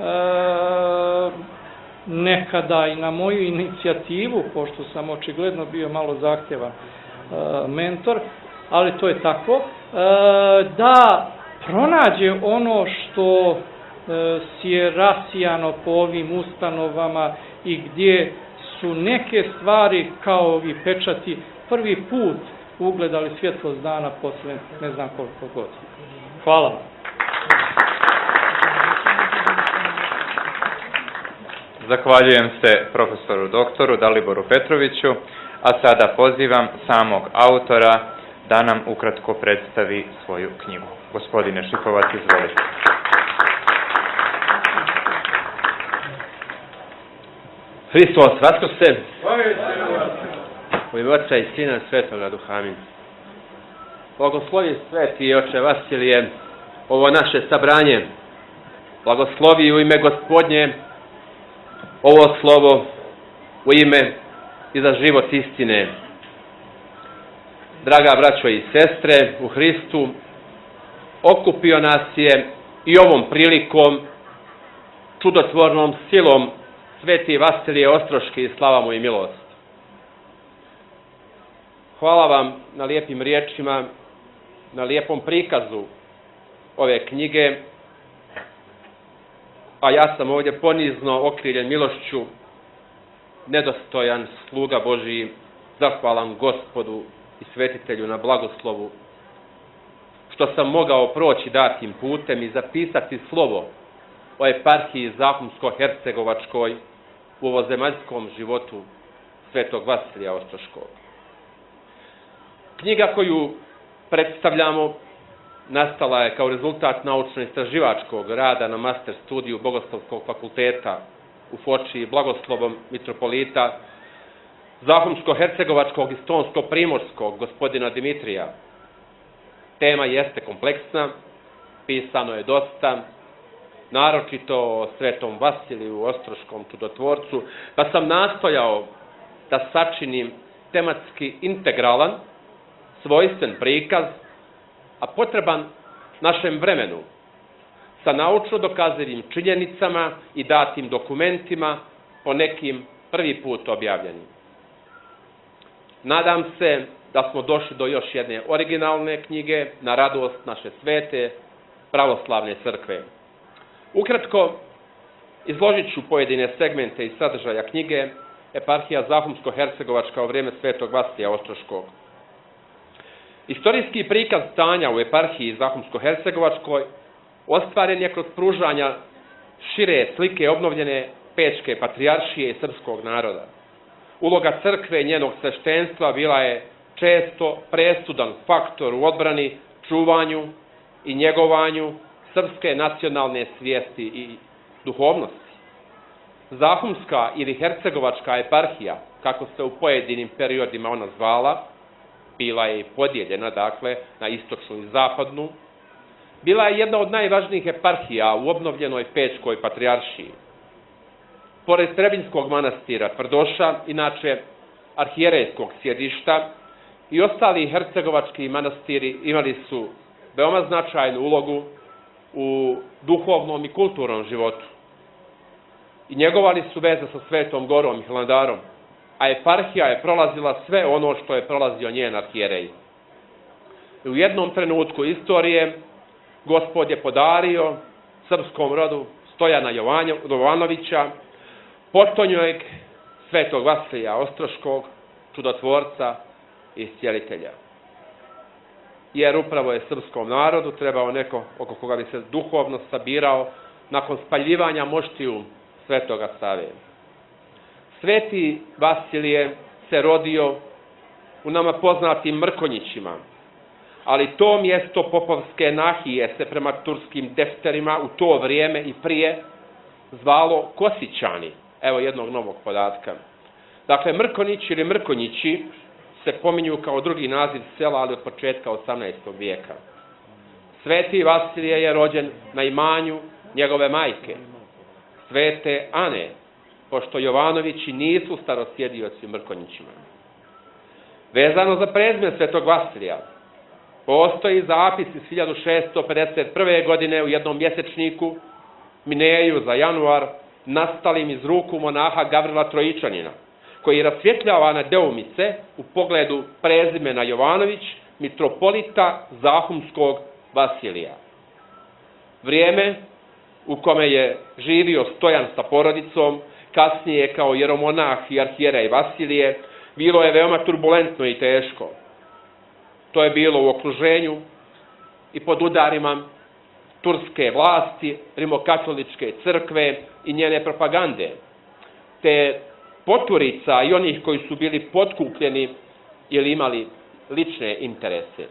nekada i na moju inicijativu, pošto sam očigledno bio malo zahtjevan mentor, ali to je tako, da pronađe ono što si je rasijano po ovim ustanovama i gdje su neke stvari kao ovi pečati prvi put ugledali svjetlost dana posle ne znam koliko godina. Hvala vam. Zahvaljujem se profesoru doktoru Daliboru Petroviću, a sada pozivam samog autora da nam ukratko predstavi svoju knjigu. Gospodine Šipovac, izvolite. Hristos vaskrse. U ime Oca i Sina Svetoga Duha. Amin. Blagoslovi sveti oče Vasilije ovo naše sabranje. Blagoslovi u ime Gospodnje ovo slovo u ime i za život istine. Draga braćo i sestre u Hristu, okupio nas je i ovom prilikom čudotvornom silom sveti Vasilije Ostroški, slava mu i milost. Hvala vam na lijepim riječima, na lijepom prikazu ove knjige, a ja sam ovdje ponizno okriljen milošću, nedostojan sluga Božiji, zahvalan Gospodu i svetitelju na blagoslovu, što sam mogao proći datim putem i zapisati slovo o eparhiji Zahumsko-Hercegovačkoj u ovozemaljskom životu svetog Vasilija Ostroškog. Knjiga koju predstavljamo nastala je kao rezultat naučno-istraživačkog rada na master studiju Bogoslovskog fakulteta u Fočiji blagoslovom mitropolita Zahumsko-Hercegovačkog i Stonsko-Primorskog gospodina Dimitrija. Tema jeste kompleksna, pisano je dosta, naročito o svetom Vasiliju Ostroškom čudotvorcu, pa sam nastojao da sačinim tematski integralan, svojstven prikaz, a potreban našem vremenu, sa naučno dokazivim činjenicama i datim dokumentima, po nekim prvi put objavljenim. Nadam se da smo došli do još jedne originalne knjige na radost naše svete pravoslavne crkve. Ukratko, izložit ću pojedine segmente i sadržaja knjige Eparhija Zahumsko-Hercegovačka u vrijeme svetog Vasilija Ostroškog. Istorijski prikaz stanja u eparhiji Zahumsko-Hercegovačkoj ostvaren je kroz pružanja šire slike obnovljene Pečke patrijaršije i srpskog naroda. Uloga crkve i njenog sveštenstva bila je često presudan faktor u odbrani, čuvanju i njegovanju srpske nacionalne svijesti i duhovnosti. Zahumska ili Hercegovačka eparhija, kako se u pojedinim periodima ona zvala, bila je i podijeljena, dakle, na istočnu i zapadnu, bila je jedna od najvažnijih eparhija u obnovljenoj Pečkoj patrijaršiji. Pored Trebinjskog manastira Tvrdoša, inače arhijerejskog sjedišta, i ostali hercegovački manastiri imali su veoma značajnu ulogu u duhovnom i kulturnom životu. I njegovali su veze sa Svetom Gorom i Hilandarom, a eparhija je prolazila sve ono što je prolazio njen arhijerej. I u jednom trenutku istorije Gospod je podario srpskom rodu Stojana Jovanovića, potonjeg svetog Vasilija Ostroškog, čudotvorca i iscijelitelja. Jer upravo je srpskom narodu trebao neko oko koga bi se duhovno sabirao nakon spaljivanja moštiju svetoga Save. Sveti Vasilije se rodio u nama poznatim Mrkonjićima, ali to mjesto popovske nahije se prema turskim defterima u to vrijeme i prije zvalo Kosićani. Evo jednog novog podatka. Dakle, Mrkonjić ili Mrkonjići se pominju kao drugi naziv sela, ali od početka 18. vijeka. Sveti Vasilije je rođen na imanju njegove majke, svete Ane, pošto Jovanovići nisu starosjedioci u Mrkonjićima. Vezano za prezime svetog Vasilija, postoji zapis iz 1651. godine u jednom mjesečniku, Mineju za januar, nastalim iz ruku monaha Gavrila Trojičanina, koji rasvjetljava nedoumice u pogledu prezimena Jovanović, mitropolita Zahumskog Vasilija. Vrijeme u kome je živio Stojan sa porodicom, kasnije kao jeromonah i arhijerej Vasilije, bilo je veoma turbulentno i teško. To je bilo u okruženju i pod udarima turske vlasti, rimokatoličke crkve i njene propagande, te poturica i onih koji su bili potkupljeni ili imali lične interese.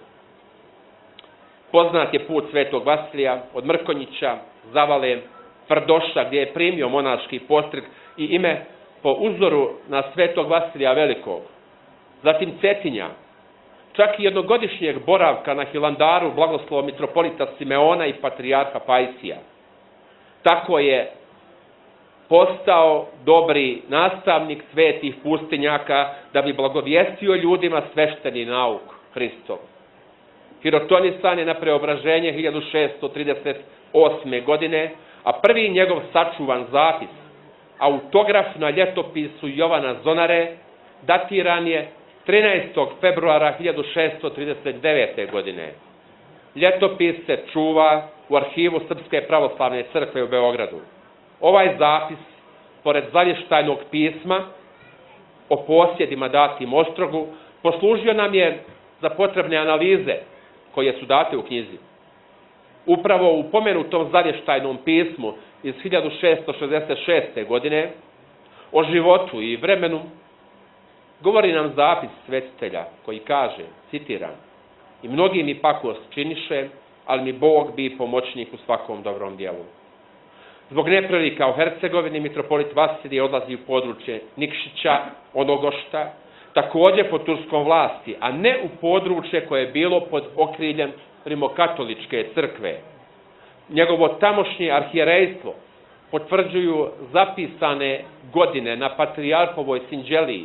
Poznat je put svetog Vasilija od Mrkonjića, Zavale, Tvrdoša, gdje je primio monaški postrig i ime po uzoru na Svetog Vasilija Velikog, zatim Cetinja, čak i jednogodišnjeg boravka na Hilandaru blagoslovom mitropolita Simeona i patrijarha Pajsija. Tako je postao dobri nastavnik svetih pustinjaka da bi blagovijestio ljudima svešteni nauk Hristov. Hirotonisan je na preobraženje 1638. godine, a prvi njegov sačuvan zapis, autograf na ljetopisu Jovana Zonare, datiran je 13. februara 1639. godine. Ljetopis se čuva u arhivu Srpske pravoslavne crkve u Beogradu. Ovaj zapis, pored zavještajnog pisma o posjedima datim Ostrogu, poslužio nam je za potrebne analize koje su date u knjizi. Upravo u pomenutom zavještajnom pismu iz 1666. godine o životu i vremenu govori nam zapis svetitelja koji kaže, citiram, i mnogi mi pakost činiše, ali mi Bog bi pomoćnik u svakom dobrom dijelu. Zbog neprilika u Hercegovini mitropolit Vasilij odlazi u područje Nikšića, Onogošta, također pod turskom vlasti, a ne u područje koje je bilo pod okriljem rimokatoličke crkve. Njegovo tamošnje arhijerejstvo potvrđuju zapisane godine na Patrijarhovoj sinđeliji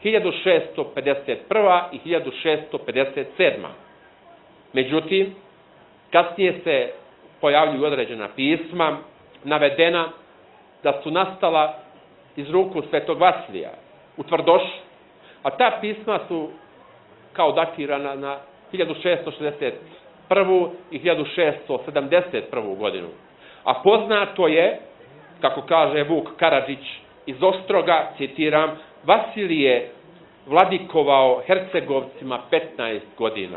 1651. i 1657. Međutim, kasnije se pojavljuju određena pisma, navedena da su nastala iz ruku Svetog Vasilija u Tvrdošu, a ta pisma su kao datirana na 1661. i 1671. godinu. A poznato je, kako kaže Vuk Karadžić iz Ostroga, citiram, Vasilij je vladikovao Hercegovcima 15 godina.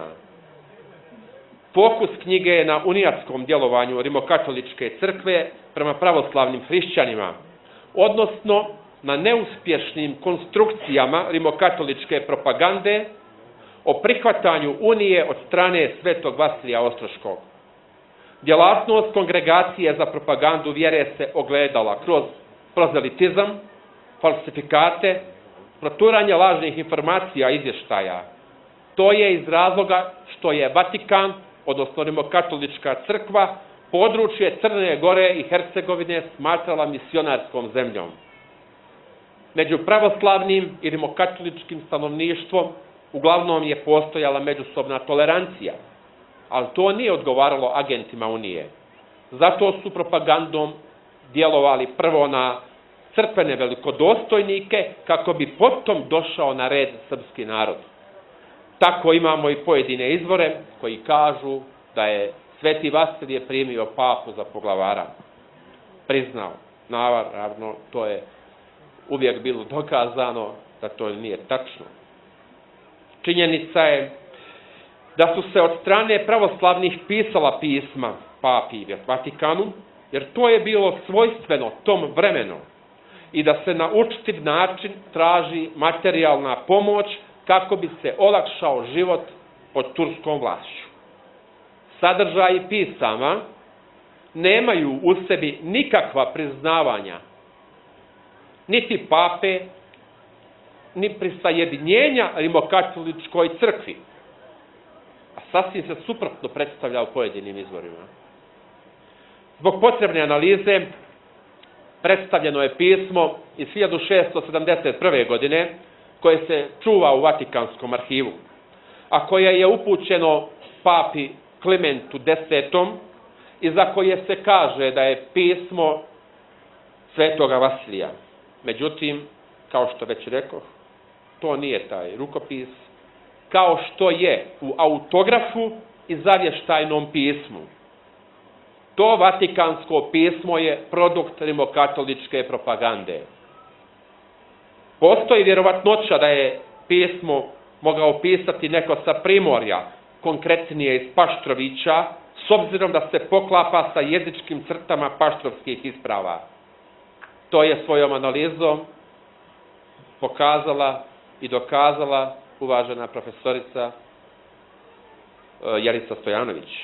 Fokus knjige je na unijatskom djelovanju rimokatoličke crkve prema pravoslavnim hrišćanima, odnosno na neuspješnim konstrukcijama rimokatoličke propagande o prihvatanju unije od strane Svetog Vasilija Ostroškog. Djelatnost kongregacije za propagandu vjere se ogledala kroz prozelitizam, falsifikate, proturanje lažnih informacija i izvještaja. To je iz razloga što je Vatikan, odnosno rimokatolička crkva, područje Crne Gore i Hercegovine smatrala misionarskom zemljom. Među pravoslavnim i rimokatoličkim stanovništvom uglavnom je postojala međusobna tolerancija, ali to nije odgovaralo agentima Unije. Zato su propagandom djelovali prvo na crkvene velikodostojnike, kako bi potom došao na red srpski narod. Tako imamo i pojedine izvore koji kažu da je Sveti Vasilije primio papu za poglavara. Priznao. Naravno, to je uvijek bilo dokazano da to nije tačno. Činjenica je da su se od strane pravoslavnih pisala pisma papi i Vatikanu, jer to je bilo svojstveno tom vremenu, i da se na učtiv način traži materijalna pomoć kako bi se olakšao život pod turskom vlašću. Sadržaji pisama nemaju u sebi nikakva priznavanja niti pape, ni prisajedinjenja rimokatoličkoj crkvi, a sasvim se suprotno predstavlja u pojedinim izvorima. Zbog potrebne analize predstavljeno je pismo iz 1671. godine koje se čuva u Vatikanskom arhivu, a koje je upućeno papi Klimentu X i za koje se kaže da je pismo Svetoga Vasilija. Međutim, kao što već rekoh, to nije taj rukopis, kao što je u autografu i zavještajnom pismu. To Vatikansko pismo je produkt rimokatoličke propagande. Postoji vjerovatnoća da je pismo mogao pisati neko sa Primorja, konkretnije iz Paštrovića, s obzirom da se poklapa sa jezičkim crtama paštrovskih isprava. To je svojom analizom pokazala i dokazala uvažena profesorica Jelica Stojanović.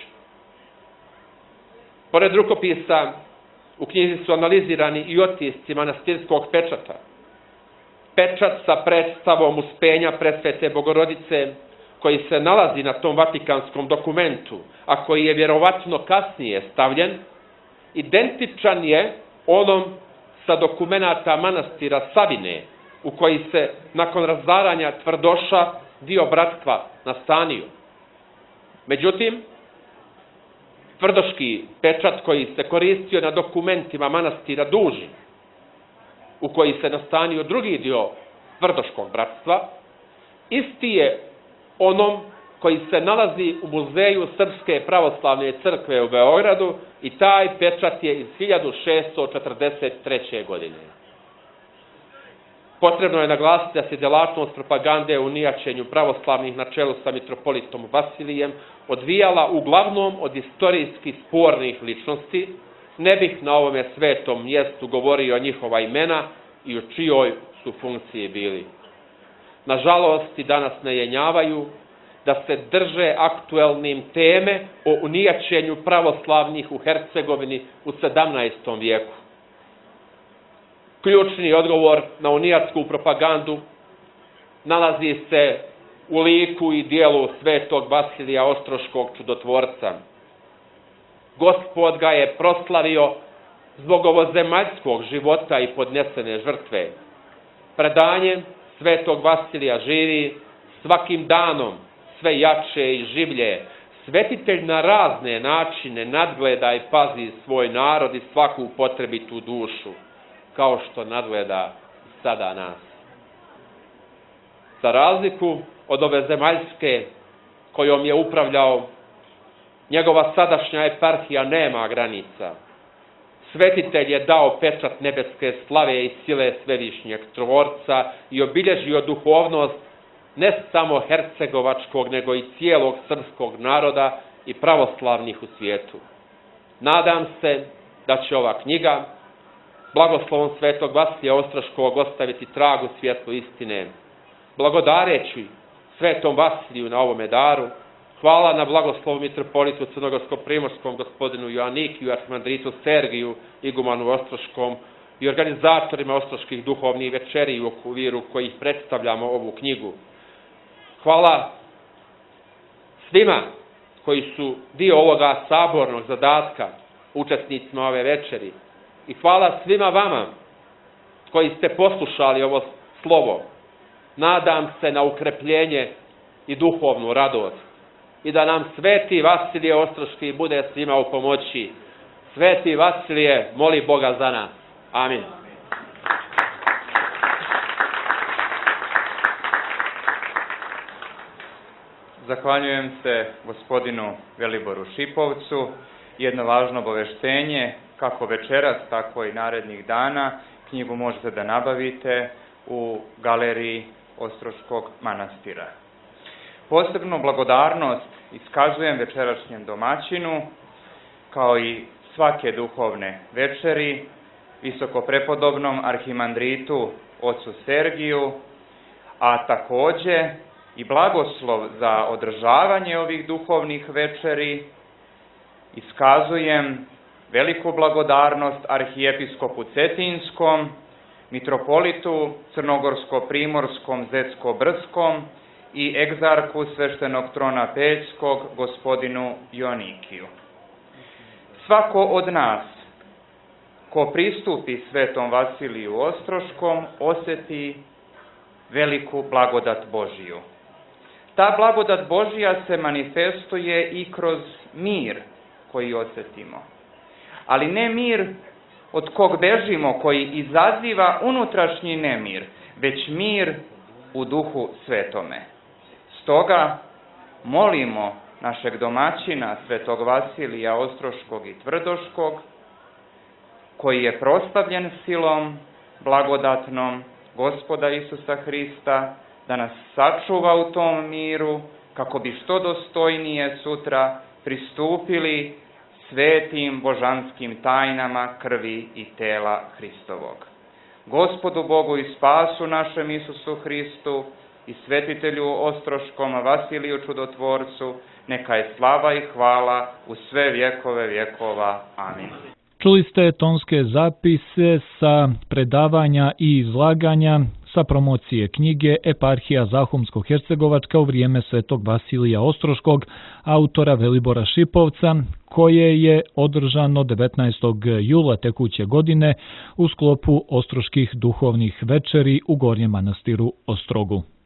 Pored rukopisa, u knjizi su analizirani i otisci manastirskog pečata, pečat sa predstavom Uspenja Presvete Bogorodice, koji se nalazi na tom vatikanskom dokumentu, a koji je vjerovatno kasnije stavljen, identičan je onom sa dokumenata manastira Savine, u koji se nakon razaranja tvrdoša dio bratstva nastanio. Međutim, tvrdoški pečat koji se koristio na dokumentima manastira Duži, u koji se nastanio drugi dio tvrdoškog bratstva, isti je onom koji se nalazi u muzeju Srpske pravoslavne crkve u Beogradu i taj pečat je iz 1643. godine. Potrebno je naglasiti da se djelatnost propagande u nijačenju pravoslavnih na čelu sa mitropolitom Vasilijem odvijala uglavnom od istorijski spornih ličnosti. Ne bih na ovome svetom mjestu govorio njihova imena i u čijoj su funkciji bili. Nažalost, i danas ne jenjavaju da se drže aktuelnim teme o unijačenju pravoslavnih u Hercegovini u 17. vijeku. Ključni odgovor na unijatsku propagandu nalazi se u liku i dijelu svetog Vasilija Ostroškog čudotvorca. Gospod ga je proslavio zbog ovozemaljskog života i podnesene žrtve. Predanjem svetog Vasilija živi svakim danom sve jače i življe. Svetitelj na razne načine nadgleda i pazi svoj narod i svaku potrebitu dušu, kao što nadgleda sada nas. Za razliku od ove zemaljske kojom je upravljao, njegova sadašnja eparhija nema granica. Svetitelj je dao pečat nebeske slave i sile svevišnjeg tvorca i obilježio duhovnost ne samo hercegovačkog, nego i cijelog srpskog naroda i pravoslavnih u svijetu. Nadam se da će ova knjiga blagoslovom svetog Vasilija Ostroškog ostaviti trag u svjetlu istine. Blagodareći svetom Vasiliju na ovome daru, hvala na blagoslovu mitropolitu crnogorsko-primorskom gospodinu Joannikiju, arhimandritu Sergiju, igumanu Ostroškom i organizatorima ostroških duhovnih večeri u okviru kojih predstavljamo ovu knjigu. Hvala svima koji su dio ovoga sabornog zadatka, učesnicima ove večeri. I hvala svima vama koji ste poslušali ovo slovo. Nadam se na ukrepljenje i duhovnu radost. I da nam sveti Vasilije Ostroški bude svima u pomoći. Sveti Vasilije, moli Boga za nas. Amin. Zahvaljujem se gospodinu Veliboru Šipovcu. Jedno važno obaveštenje, kako večeras, tako i narednih dana, knjigu možete da nabavite u galeriji Ostroškog manastira. Posebnu blagodarnost iskazujem večerašnjem domaćinu, kao i svake duhovne večeri, visokoprepodobnom arhimandritu ocu Sergiju, a takođe i blagoslov za održavanje ovih duhovnih večeri iskazujem veliku blagodarnost arhijepiskopu Cetinskom, mitropolitu crnogorsko-primorskom Zecko-Brskom i egzarku sveštenog trona Pećskog gospodinu Joannikiju. Svako od nas ko pristupi svetom Vasiliju Ostroškom osjeti veliku blagodat Božiju. Ta blagodat Božija se manifestuje i kroz mir koji osjetimo. Ali ne mir od kog bežimo, koji izaziva unutrašnji nemir, već mir u duhu svetome. Stoga molimo našeg domaćina svetog Vasilija Ostroškog i Tvrdoškog, koji je proslavljen silom blagodatnom Gospoda Isusa Hrista, da nas sačuva u tom miru, kako bi što dostojnije sutra pristupili svetim božanskim tajnama krvi i tela Hristovog. Gospodu Bogu i spasu našem Isusu Hristu i svetitelju Ostroškom Vasiliju Čudotvorcu, neka je slava i hvala u sve vjekove vjekova. Amin. Čuli ste tonske zapise sa predavanja i izlaganja sa promocije knjige Eparhija Zahumsko-Hercegovačka u vrijeme Svetog Vasilija Ostroškog, autora Velibora Šipovca, koje je održano 19. jula tekuće godine u sklopu Ostroških duhovnih večeri u Gornjem manastiru Ostrogu.